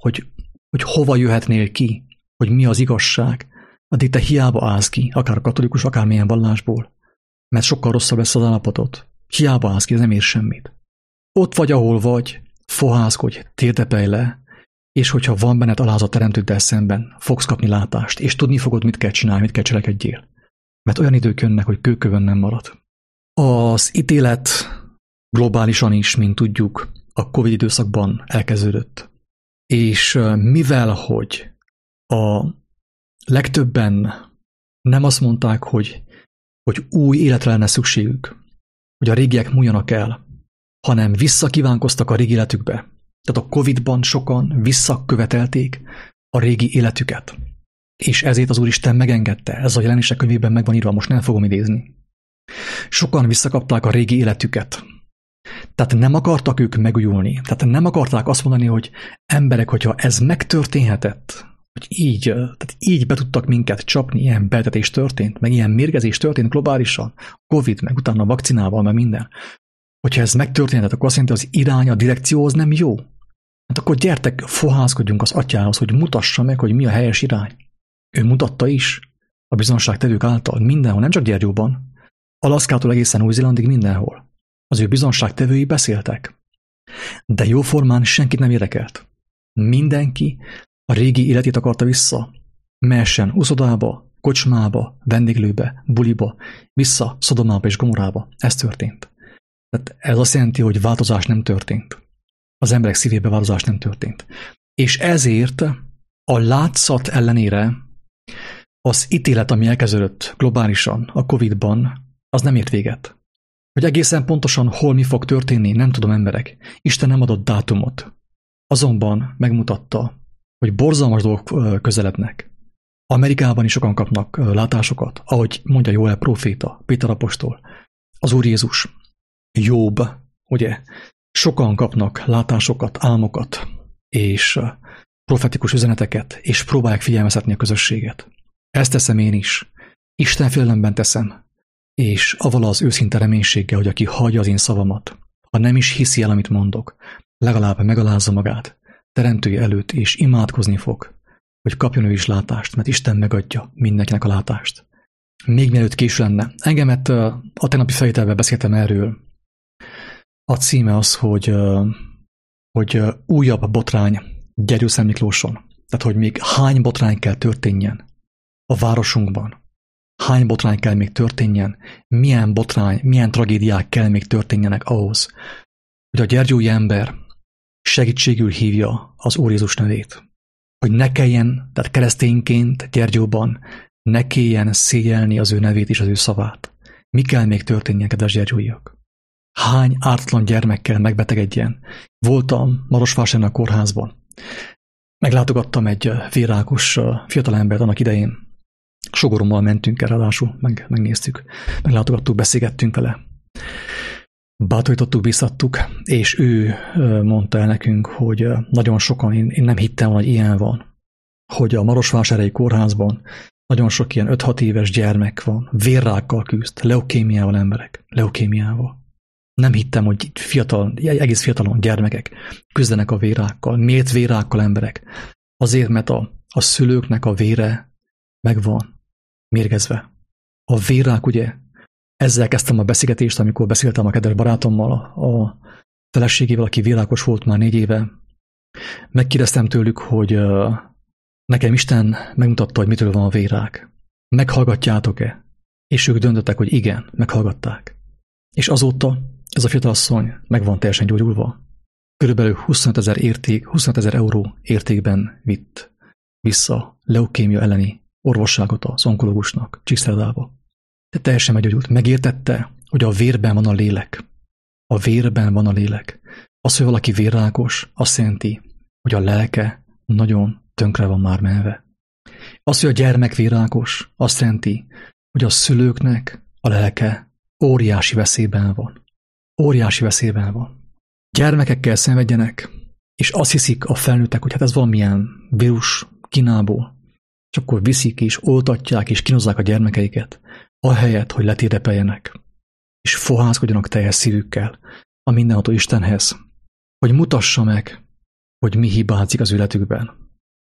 hova jöhetnél ki, hogy mi az igazság, addig te hiába állsz ki, akár katolikus, akár milyen vallásból. Mert sokkal rosszabb lesz az állapotod. Hiába állsz ki, ez nem ér semmit. Ott vagy, ahol vagy, fohászkodj, térdepelj le, és hogyha van benned alázat teremtőddel szemben, fogsz kapni látást, és tudni fogod, mit kell csinálni, mit kell cselekedjél. Mert olyan idők jönnek, hogy kőkövön nem marad. Az ítélet globálisan is, mint tudjuk, a Covid időszakban elkezdődött. És mivel, hogy a legtöbben nem azt mondták, hogy új életre lenne szükségük, hogy a régiek múljanak el, hanem visszakívánkoztak a régi életükbe. Tehát a Covid-ban sokan visszakövetelték a régi életüket. És ezért az Úristen megengedte. Ez a Jelenések könyvében meg van írva, most nem fogom idézni. Sokan visszakapták a régi életüket. Tehát nem akartak ők megújulni. Tehát nem akarták azt mondani, hogy emberek, hogyha ez megtörténhetett tehát így be tudtak minket csapni, ilyen betetés történt, meg ilyen mérgezés történt globálisan, Covid, meg utána a vakcinával, meg minden. Hogyha ez megtörténhet, akkor azt jelenti, az irány, a direkcióhoz nem jó. Hát akkor gyertek, fohászkodjunk az atyához, hogy mutassa meg, hogy mi a helyes irány. Ő mutatta is a bizonságtevők által mindenhol, nem csak Gyergyóban, Alaszkától egészen Új-Zélandig mindenhol. Az ő bizonságtevői beszéltek. De jóformán senkit nem érdekelt. Mindenki a régi életét akarta vissza. Mehessen uszodába, kocsmába, vendéglőbe, buliba, vissza Szodomába és Gomorába. Ez történt. Tehát ez azt jelenti, hogy változás nem történt. Az emberek szívében változás nem történt. És ezért a látszat ellenére az ítélet, ami elkezdődött globálisan a Covid-ban, az nem ért véget. Hogy egészen pontosan hol mi fog történni, nem tudom, emberek. Isten nem adott dátumot. Azonban megmutatta, hogy borzalmas dolgok közelednek. Amerikában is sokan kapnak látásokat, ahogy mondja Jóel próféta, Péter apostol, az Úr Jézus, Jobb, ugye, sokan kapnak látásokat, álmokat, és profetikus üzeneteket, és próbálják figyelmeztetni a közösséget. Ezt teszem én is. Isten félelemben teszem, és avval az őszinte reménységgel, hogy aki hagyja az én szavamat, ha nem is hiszi el, amit mondok, legalább megalázza magát, teremtője előtt, és imádkozni fog, hogy kapjon ő is látást, mert Isten megadja mindenkinek a látást. Még mielőtt késő lenne. Engemet a tegnapi felvételben beszéltem erről. A címe az, hogy újabb botrány Gyergyószent Miklóson. Tehát, hogy még hány botrány kell történjen a városunkban. Hány botrány kell még történjen, milyen botrány, milyen tragédiák kell még történjenek ahhoz, hogy a gyergyói ember segítségül hívja az Úr Jézus nevét. Hogy ne kelljen, tehát keresztényként Gyergyóban ne kelljen szégyelni az ő nevét és az ő szavát. Mi kell még történjen, kedves gyergyóiak? Hány ártatlan gyermek kell megbetegedjen? Voltam Marosvásárhelyen a kórházban. Meglátogattam egy vérrákos fiatalembert annak idején. Sogorommal mentünk el, ráadásul megnéztük, meglátogattuk, beszélgettünk vele. Bátorítottuk, biztattuk, és ő mondta el nekünk, hogy nagyon sokan, én nem hittem, hogy ilyen van, hogy a Marosvásárhelyi kórházban nagyon sok ilyen 5-6 éves gyermek van, vérrákkal küzd, leukémiával emberek, leukémiával. Nem hittem, hogy egész fiatalon gyermekek küzdenek a vérrákkal, miért vérrákkal emberek? Azért, mert a szülőknek a vére megvan mérgezve. A vérrák, ugye, ezzel kezdtem a beszélgetést, amikor beszéltem a kedves barátommal, a feleségével, aki vérrákos volt már 4 éve. Megkérdeztem tőlük, hogy nekem Isten megmutatta, hogy mitől van a vérrák. Meghallgatjátok-e? És ők döntöttek, hogy igen, meghallgatták. És azóta ez a fiatalasszony meg van teljesen gyógyulva. Körülbelül 25 000 euró értékben vitt vissza leukémia elleni orvosságot az onkológusnak Csíkszeredába. De teljesen meggyógyult. Megértette, hogy a vérben van a lélek. A vérben van a lélek. Az, hogy valaki vérrákos, azt jelenti, hogy a lelke nagyon tönkre van már menve. Az, hogy a gyermek vérrákos, azt jelenti, hogy a szülőknek a lelke óriási veszélyben van. Óriási veszélyben van. Gyermekekkel szenvedjenek, és azt hiszik a felnőttek, hogy hát ez valamilyen vírus Kínából, és akkor viszik és oltatják és kínozzák a gyermekeiket, ahelyett, hogy letérdepeljenek, és fohászkodjanak teljes szívükkel a mindenható Istenhez, hogy mutassa meg, hogy mi hibázik az életükben.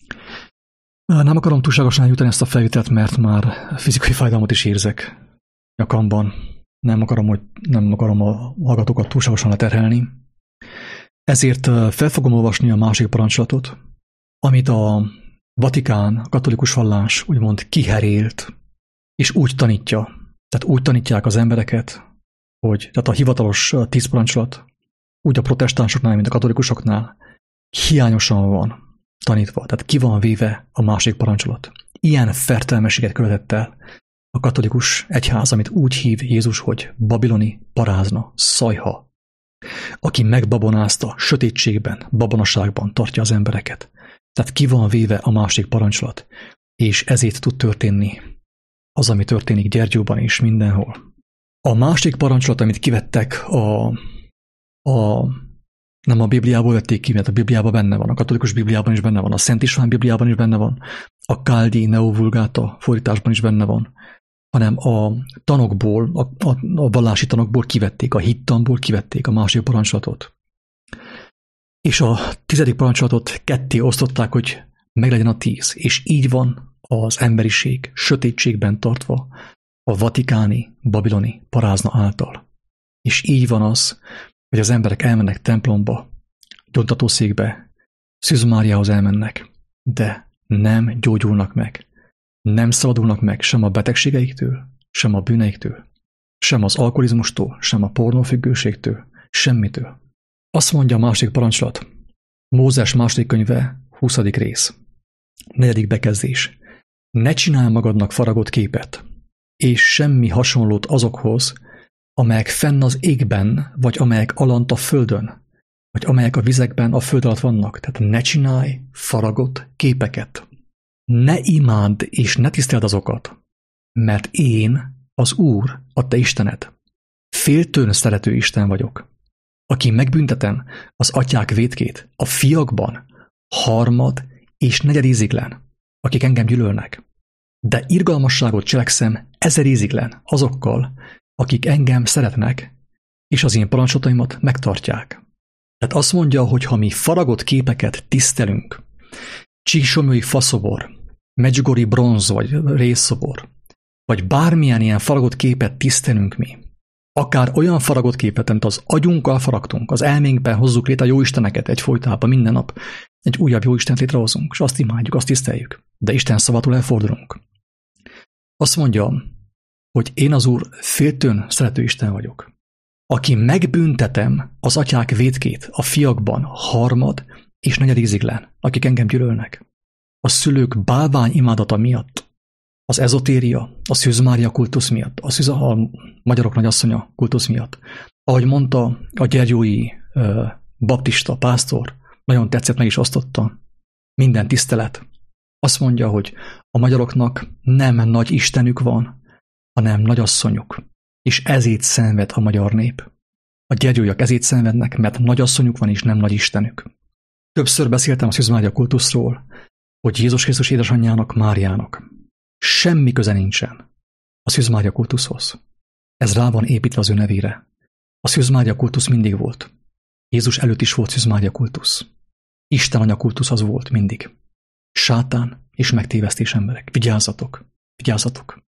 Nem akarom túlságosan eljutani ezt a felvételt, mert már fizikai fájdalmat is érzek nyakamban. Nem akarom a hallgatókat túlságosan leterhelni. Ezért fel fogom olvasni a másik parancsolatot, amit a Vatikán, a katolikus vallás úgymond kiherélt, és úgy tanítja. Tehát úgy tanítják az embereket, hogy tehát a hivatalos 10 parancsolat úgy a protestánsoknál, mint a katolikusoknál hiányosan van tanítva. Tehát ki van véve a másik parancsolat. Ilyen fertelmességet követett el a katolikus egyház, amit úgy hív Jézus, hogy babiloni parázna, szajha, aki megbabonázta, sötétségben, babonaságban tartja az embereket. Tehát ki van véve a másik parancsolat, és ezért tud történni az, ami történik Gyergyóban és mindenhol. A másik parancsolat, amit kivettek a Nem a Bibliából vették ki, mert a Bibliában benne van, a katolikus Bibliában is benne van, a Szent István Bibliában is benne van, a Káldi Neo Vulgata fordításban is benne van, hanem a tanokból, a vallási tanokból kivették, a hittanból kivették a második parancsolatot. És a 10. parancsolatot ketté osztották, hogy meglegyen a 10, és így van az emberiség sötétségben tartva a vatikáni, babiloni parázna által. És így van az, hogy az emberek elmennek templomba, gyóntatószékbe, Szűz Máriához elmennek, de nem gyógyulnak meg. Nem szabadulnak meg sem a betegségeiktől, sem a bűneiktől, sem az alkoholizmustól, sem a pornófüggőségtől, semmitől. Azt mondja a második parancsolat, Mózes második könyve, 20. rész, 4. bekezdés. Ne csinálj magadnak faragott képet, és semmi hasonlót azokhoz, amelyek fenn az égben, vagy amelyek alant a földön, vagy amelyek a vizekben a föld alatt vannak. Tehát ne csinálj faragott képeket. Ne imádd és ne tiszteld azokat, mert én, az Úr, a te Istened, féltőn szerető Isten vagyok, aki megbüntetem az atyák vétkét a fiakban, 3. és 4. íziglen, akik engem gyűlölnek, de irgalmasságot cselekszem 1000 íziglen azokkal, akik engem szeretnek, és az én parancsolataimat megtartják. Tehát azt mondja, hogy ha mi faragott képeket tisztelünk, csíksomlyói faszobor, medjugorji bronz vagy rézszobor, vagy bármilyen ilyen faragott képet tisztelünk mi, akár olyan faragott képet, amit az agyunkkal faragtunk, az elménkben hozzuk létre a jóisteneket egyfolytában, minden nap egy újabb jóistent létrehozunk, és azt imádjuk, azt tiszteljük, de Isten szavától elfordulunk. Azt mondja, hogy én az Úr féltőn szerető Isten vagyok, aki megbüntetem az atyák vétkét a fiakban 3. és 4. íziglen, akik engem gyűlölnek. A bálvány imádata miatt, az ezotéria, a Szűz Mária kultusz miatt, a magyarok nagyasszonya kultusz miatt. Ahogy mondta a gyergyói baptista pásztor, nagyon tetszett, meg is osztotta, minden tisztelet. Azt mondja, hogy a magyaroknak nem nagy istenük van, hanem nagyasszonyuk, és ezért szenved a magyar nép. A gyergyóiak ezért szenvednek, mert nagyasszonyuk van, és nem nagy istenük. Többször beszéltem a Szűz Mária kultuszról, hogy Jézus Krisztus édesanyjának, Máriának semmi köze nincsen a Szűz Mária kultuszhoz. Ez rá van építve az ő nevére. A Szűz Mária kultusz mindig volt. Jézus előtt is volt Szűz Mária kultusz. Isten anya kultusz az volt mindig. Sátán és megtévesztés emberek. Vigyázzatok! Vigyázzatok!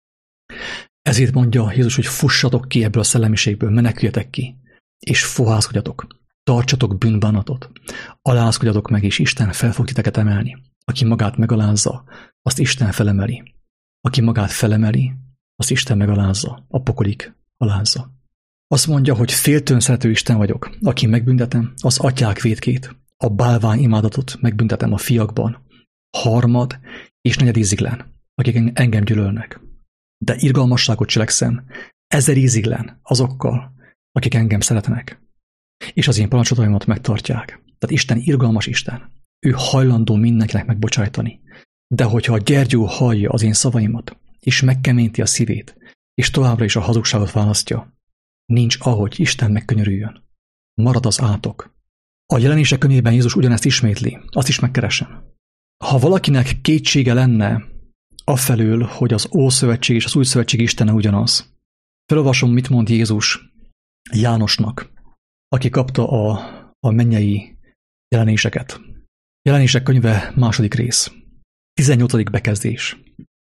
Ezért mondja Jézus, hogy fussatok ki ebből a szellemiségből, meneküljetek ki, és fohászkodjatok, tartsatok bűnbánatot, alázkodjatok meg, és Isten fel fog titeket emelni. Aki magát megalázza, azt Isten felemeli. Aki magát felemeli, azt Isten megalázza, a pokolig alázza. Azt mondja, hogy féltőn szerető Isten vagyok, aki megbüntetem az atyák vétkét, a bálvány imádatot megbüntetem a fiakban, 3. és 4. íziglen, akik engem gyűlölnek. De irgalmasságot cselekszem 1000 íziglen azokkal, akik engem szeretnek, és az én parancsolataimat megtartják. Tehát Isten irgalmas Isten. Ő hajlandó mindenkinek megbocsájtani. De hogyha a gyergyó hallja az én szavaimat, és megkeményíti a szívét, és továbbra is a hazugságot választja, nincs ahogy Isten megkönyörüljön. Marad az átok. A Jelenések könyvében Jézus ugyanezt ismétli, azt is megkeresem. Ha valakinek kétsége lenne afelől, hogy az Ószövetség és az Új Szövetség Istene ugyanaz, felolvasom, mit mond Jézus Jánosnak, aki kapta a mennyei jelenéseket. Jelenések könyve 2. rész, 18. bekezdés.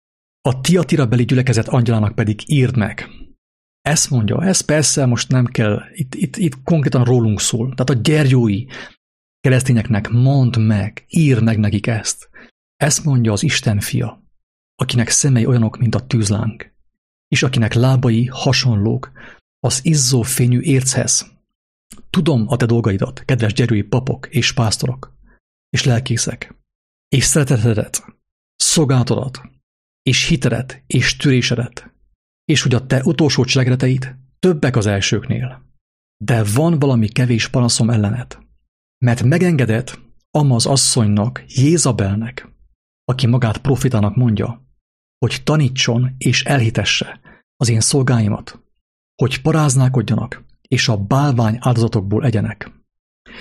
A Tiatira beli gyülekezet angyalának pedig írd meg. Ezt mondja, ez persze most nem kell, itt konkrétan rólunk szól. Tehát a gyergyói keresztényeknek mondd meg, írd meg nekik ezt. Ezt mondja az Isten fia, akinek szemei olyanok, mint a tűzláng, és akinek lábai hasonlók az izzó fényű érchez. Tudom a te dolgaidat, kedves gyergyói papok és pásztorok, és lelkészek, és szeretetedet, szolgálatodat, és hitedet, és törésedet, és hogy a te utolsó cselekedeteid többek az elsőknél. De van valami kevés panaszom ellened, mert megengedett Amaz asszonynak, Jézabelnek, aki magát profitának mondja, hogy tanítson és elhitesse az én szolgáimat, hogy paráználkodjanak, és a bálvány áldozatokból egyenek.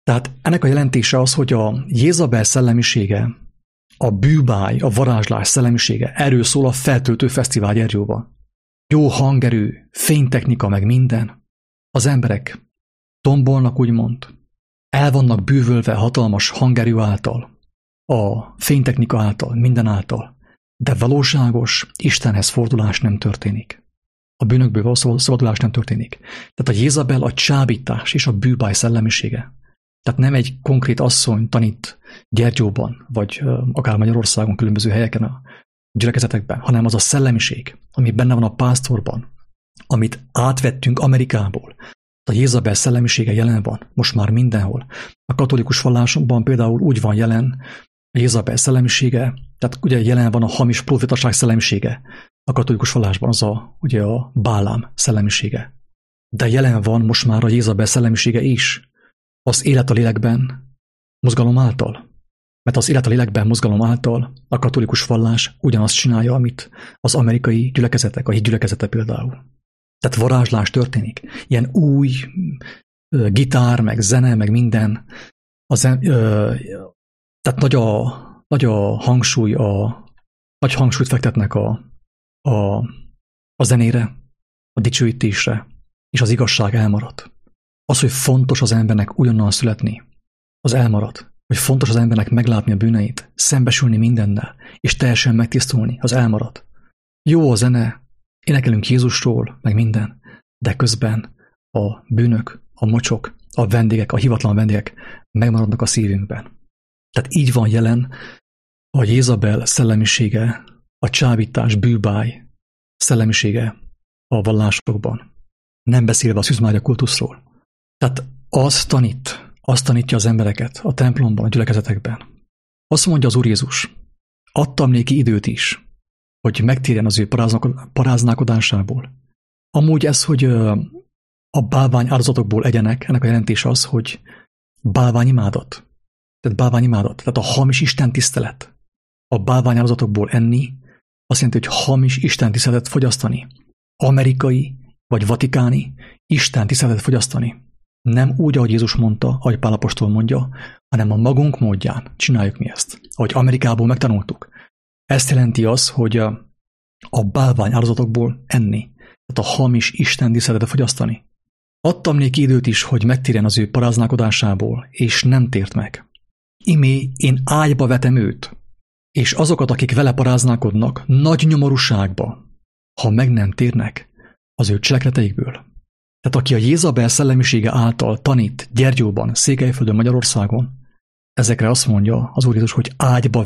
Tehát ennek a jelentése az, hogy a Jézabel szellemisége, a bűbáj, a varázslás szellemisége, erről szól a feltöltő fesztivál Gyergyóban. Jó hangerő, fénytechnika, meg minden. Az emberek tombolnak, úgymond. El vannak bűvölve hatalmas hangerő által, a fénytechnika által, minden által. De valóságos Istenhez fordulás nem történik. A bűnökből való szabadulás nem történik. Tehát a Jézabel a csábítás és a bűbáj szellemisége. Tehát nem egy konkrét asszony tanít Gyergyóban, vagy akár Magyarországon különböző helyeken a gyülekezetekben, hanem az a szellemiség, ami benne van a pásztorban, amit átvettünk Amerikából. A Jézabel szellemisége jelen van, most már mindenhol. A katolikus vallásban például úgy van jelen a Jézabel szellemisége, tehát ugye jelen van a hamis profétaság szellemisége. A katolikus vallásban az ugye a Bálám szellemisége. De jelen van most már a Jézabel szellemisége is, az élet a lélekben mozgalom által. Mert az élet a lélekben mozgalom által a katolikus vallás ugyanazt csinálja, amit az amerikai gyülekezetek, a hitgyülekezete például. Tehát varázslás történik. Ilyen új gitár, meg zene, meg minden. Tehát nagy a hangsúly, nagy hangsúlyt fektetnek a zenére, a dicsőítésre, és az igazság elmarad. Az, hogy fontos az embernek újonnan születni, az elmarad. Hogy fontos az embernek meglátni a bűneit, szembesülni mindennel, és teljesen megtisztulni, az elmarad. Jó a zene, énekelünk Jézusról, meg minden, de közben a bűnök, a mocsok, a vendégek, a hivatlan vendégek megmaradnak a szívünkben. Tehát így van jelen a Jézabel szellemisége, a csábítás, bűbáj szellemisége a vallásokban. Nem beszélve a szűzmágya kultuszról. Tehát azt tanítja az embereket a templomban, a gyülekezetekben. Azt mondja az Úr Jézus, adtam néki időt is, hogy megtérjen az ő paráználkodásából. Amúgy ez, hogy a bálvány áldozatokból egyenek, ennek a jelentése az, hogy bálványimádat. Tehát a hamis Isten tisztelet. A bálvány áldozatokból enni azt jelenti, hogy hamis Isten tiszteletet fogyasztani. Amerikai vagy vatikáni Isten tiszteletet fogyasztani. Nem úgy, ahogy Jézus mondta, ahogy Pál apostol mondja, hanem a magunk módján csináljuk mi ezt. Ahogy Amerikából megtanultuk. Ezt jelenti az, hogy a bálvány áldozatokból enni. Tehát a hamis Isten tiszteletet fogyasztani. Adtam néki időt is, hogy megtérjen az ő paráználkodásából, és nem tért meg. Imé, én ágyba vetem őt, és azokat, akik vele paráználkodnak, nagy nyomorúságba, ha meg nem térnek az ő cselekedeteikből. Tehát aki a Jézabel szellemisége által tanít Gyergyóban, Székelyföldön, Magyarországon, ezekre azt mondja az Úr Jézus, hogy ágyba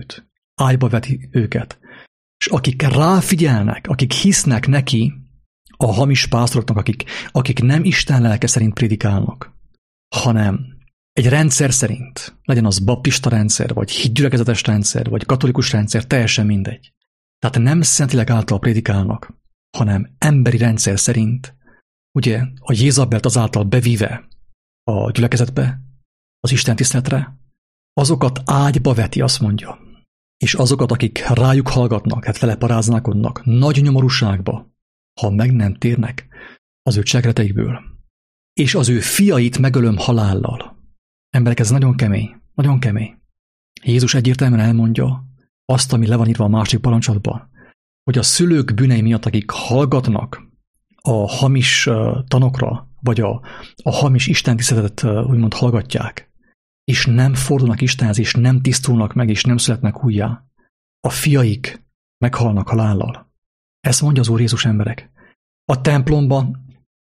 veti őket. És akik ráfigyelnek, akik hisznek neki, a hamis pásztoroknak, akik nem Isten lelke szerint prédikálnak, hanem egy rendszer szerint, legyen az baptista rendszer, vagy hitgyülekezetes rendszer, vagy katolikus rendszer, teljesen mindegy. Tehát nem szentileg által prédikálnak, hanem emberi rendszer szerint, ugye a Jézabelt azáltal bevíve a gyülekezetbe, az Isten tiszteletre, azokat ágyba veti, azt mondja. És azokat, akik rájuk hallgatnak, hát vele paráználkodnak, nagy nyomorúságba, ha meg nem térnek az ő cselekedeteikből. És az ő fiait megölöm halállal. Emberek, ez nagyon kemény, nagyon kemény. Jézus egyértelműen elmondja azt, ami le van írva a másik parancsatban, hogy a szülők bűnei miatt, akik hallgatnak a hamis tanokra, vagy a hamis istentiszteletet úgymond hallgatják, és nem fordulnak Istenhez, és nem tisztulnak meg, és nem születnek újjá, a fiaik meghalnak halállal. Ezt mondja az Úr Jézus, emberek. A templomban,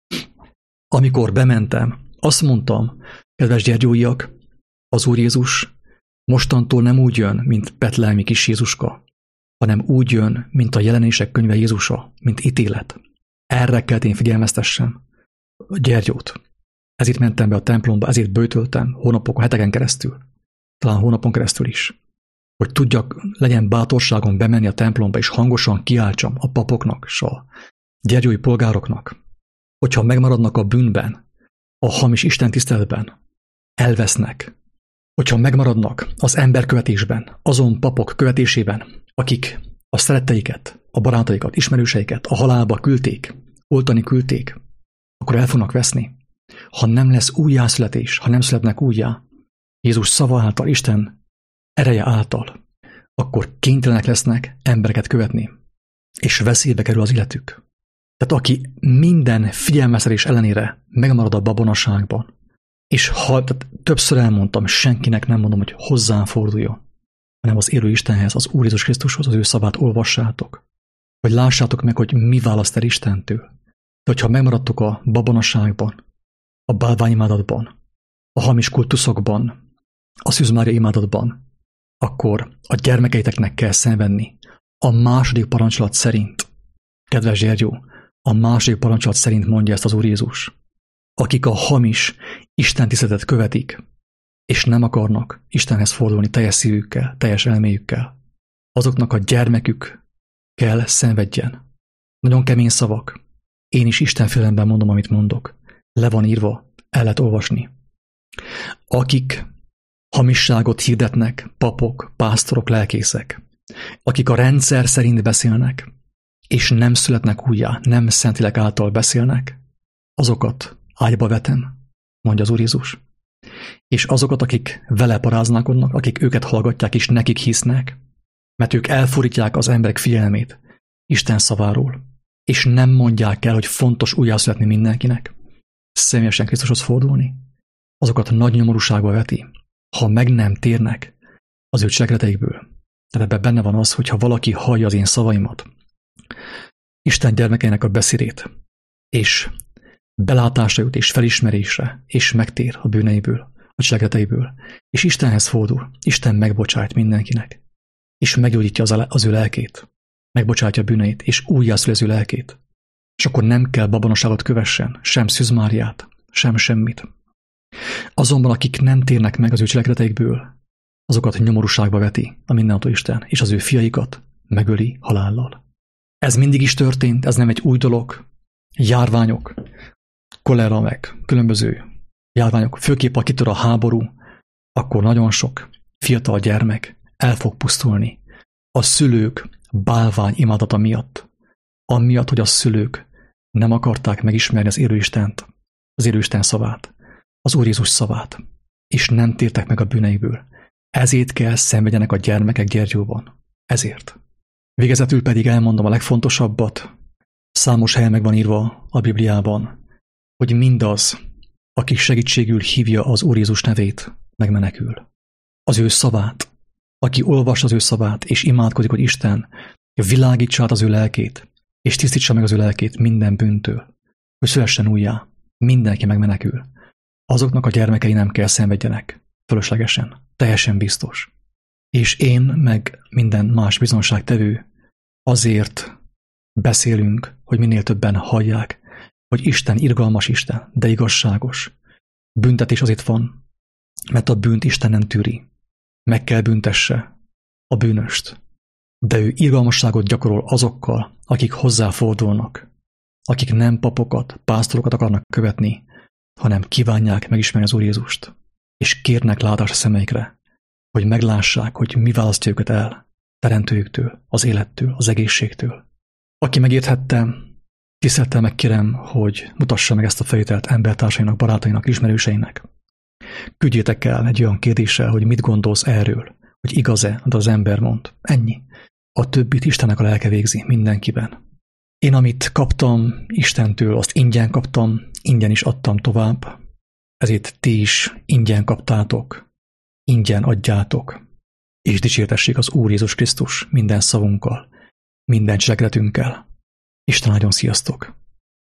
amikor bementem, azt mondtam, kedves gyergyóiak, az Úr Jézus mostantól nem úgy jön, mint betlehemi kis Jézuska, hanem úgy jön, mint a Jelenések könyve Jézusa, mint ítélet. Erre kellett én figyelmeztessem a Gyergyót. Ezért mentem be a templomba, ezért böjtöltem hónapokon, heteken keresztül, talán hónapon keresztül is, hogy tudjak, legyen bátorságom bemenni a templomba, és hangosan kiáltsam a papoknak és a gyergyói polgároknak, hogyha megmaradnak a bűnben, a hamis istentiszteletben, elvesznek, hogyha megmaradnak az emberkövetésben, azon papok követésében, akik a szeretteiket, a barátaikat, ismerőseiket a halálba küldték, oltani küldték, akkor el fognak veszni. Ha nem lesz újjászületés, ha nem születnek újjá, Jézus szava által, Isten ereje által, akkor kénytelenek lesznek embereket követni, és veszélybe kerül az életük. Tehát aki minden figyelmeztetés ellenére megmarad a babonaságban, és tehát többször elmondtam, senkinek nem mondom, hogy hozzám forduljon, hanem az élő Istenhez, az Úr Jézus Krisztushoz, az ő szavát olvassátok, hogy lássátok meg, hogy mi választ el Istentől. De hogyha megmaradtok a babonaságban, a bálványimádatban, a hamis kultuszokban, a Szűz Mária imádatban, akkor a gyermekeiteknek kell szenvedni. A második parancsolat szerint, kedves Gyergyó, a második parancsolat szerint mondja ezt az Úr Jézus. Akik a hamis istentiszteletet követik, és nem akarnak Istenhez fordulni teljes szívükkel, teljes elméjükkel, azoknak a gyermekük kell szenvedjen. Nagyon kemény szavak. Én is Istenfélelemben mondom, amit mondok. Le van írva, el lehet olvasni. Akik hamisságot hirdetnek, papok, pásztorok, lelkészek, akik a rendszer szerint beszélnek, és nem születnek újjá, nem Szentlélek által beszélnek, azokat ágyba vetem, mondja az Úr Jézus. És azokat, akik vele paráználkodnak, akik őket hallgatják és nekik hisznek, mert ők elfordítják az emberek figyelmét Isten szaváról, és nem mondják el, hogy fontos újjászületni mindenkinek, személyesen Krisztushoz fordulni, azokat nagy nyomorúságba veti, ha meg nem térnek az ő cselekedeteikből. Tehát ebben benne van az, hogy ha valaki hallja az én szavaimat, Isten gyermekeinek a beszédét, és belátásra jut, és felismerésre, és megtér a bűneiből, a cselekedeteiből, és Istenhez fordul, Isten megbocsájt mindenkinek, és meggyógyítja az ő lelkét, megbocsátja a bűneit, és újjászül az ő lelkét. És akkor nem kell babonaságot kövessen, sem Szűz Máriát, sem semmit. Azonban akik nem térnek meg az ő cselekedeteikből, azokat nyomorúságba veti a mindenható Isten, és az ő fiaikat megöli halállal. Ez mindig is történt, ez nem egy új dolog. Járványok, kolera meg különböző járványok, főképp ha kitör a háború, akkor nagyon sok fiatal gyermek el fog pusztulni. A szülők bálvány imádata miatt. Amiatt, hogy a szülők nem akarták megismerni az élő Istent, az élő Isten szavát, az Úr Jézus szavát, és nem tértek meg a bűneikből. Ezért kell szenvedjenek a gyermekek Gyergyóban. Ezért. Végezetül pedig elmondom a legfontosabbat. Számos helyen meg van írva a Bibliában, hogy mindaz, aki segítségül hívja az Úr Jézus nevét, megmenekül. Az ő szavát, aki olvas az ő szavát, és imádkozik, hogy Isten világítsa át az ő lelkét, és tisztítsa meg az ő lelkét minden bűntől, hogy szülessen újjá, mindenki megmenekül. Azoknak a gyermekei nem kell szenvedjenek, fölöslegesen, teljesen biztos. És én, meg minden más bizonságtevő azért beszélünk, hogy minél többen hallják, hogy Isten irgalmas Isten, de igazságos. Büntetés azért van, mert a bűnt Isten nem tűri. Meg kell büntesse a bűnöst. De ő irgalmasságot gyakorol azokkal, akik hozzáfordulnak, akik nem papokat, pásztorokat akarnak követni, hanem kívánják megismerni az Úr Jézust, és kérnek látást a szemeikre, hogy meglássák, hogy mi választja őket el teremtőjüktől, az élettől, az egészségtől. Aki megérthette, tisztelettel megkérem, hogy mutassa meg ezt a felvételt embertársainak, barátainak, ismerőseinek. Küldjétek el egy olyan kérdéssel, hogy mit gondolsz erről, hogy igaz-e, amit az ember mond. Ennyi. A többit Istennek a lelke végzi mindenkiben. Én, amit kaptam Istentől, azt ingyen kaptam, ingyen is adtam tovább, ezért ti is ingyen kaptátok, ingyen adjátok, és dicsértessék az Úr Jézus Krisztus minden szavunkkal, minden cselekedetünkkel. Isten áldjon, sziasztok!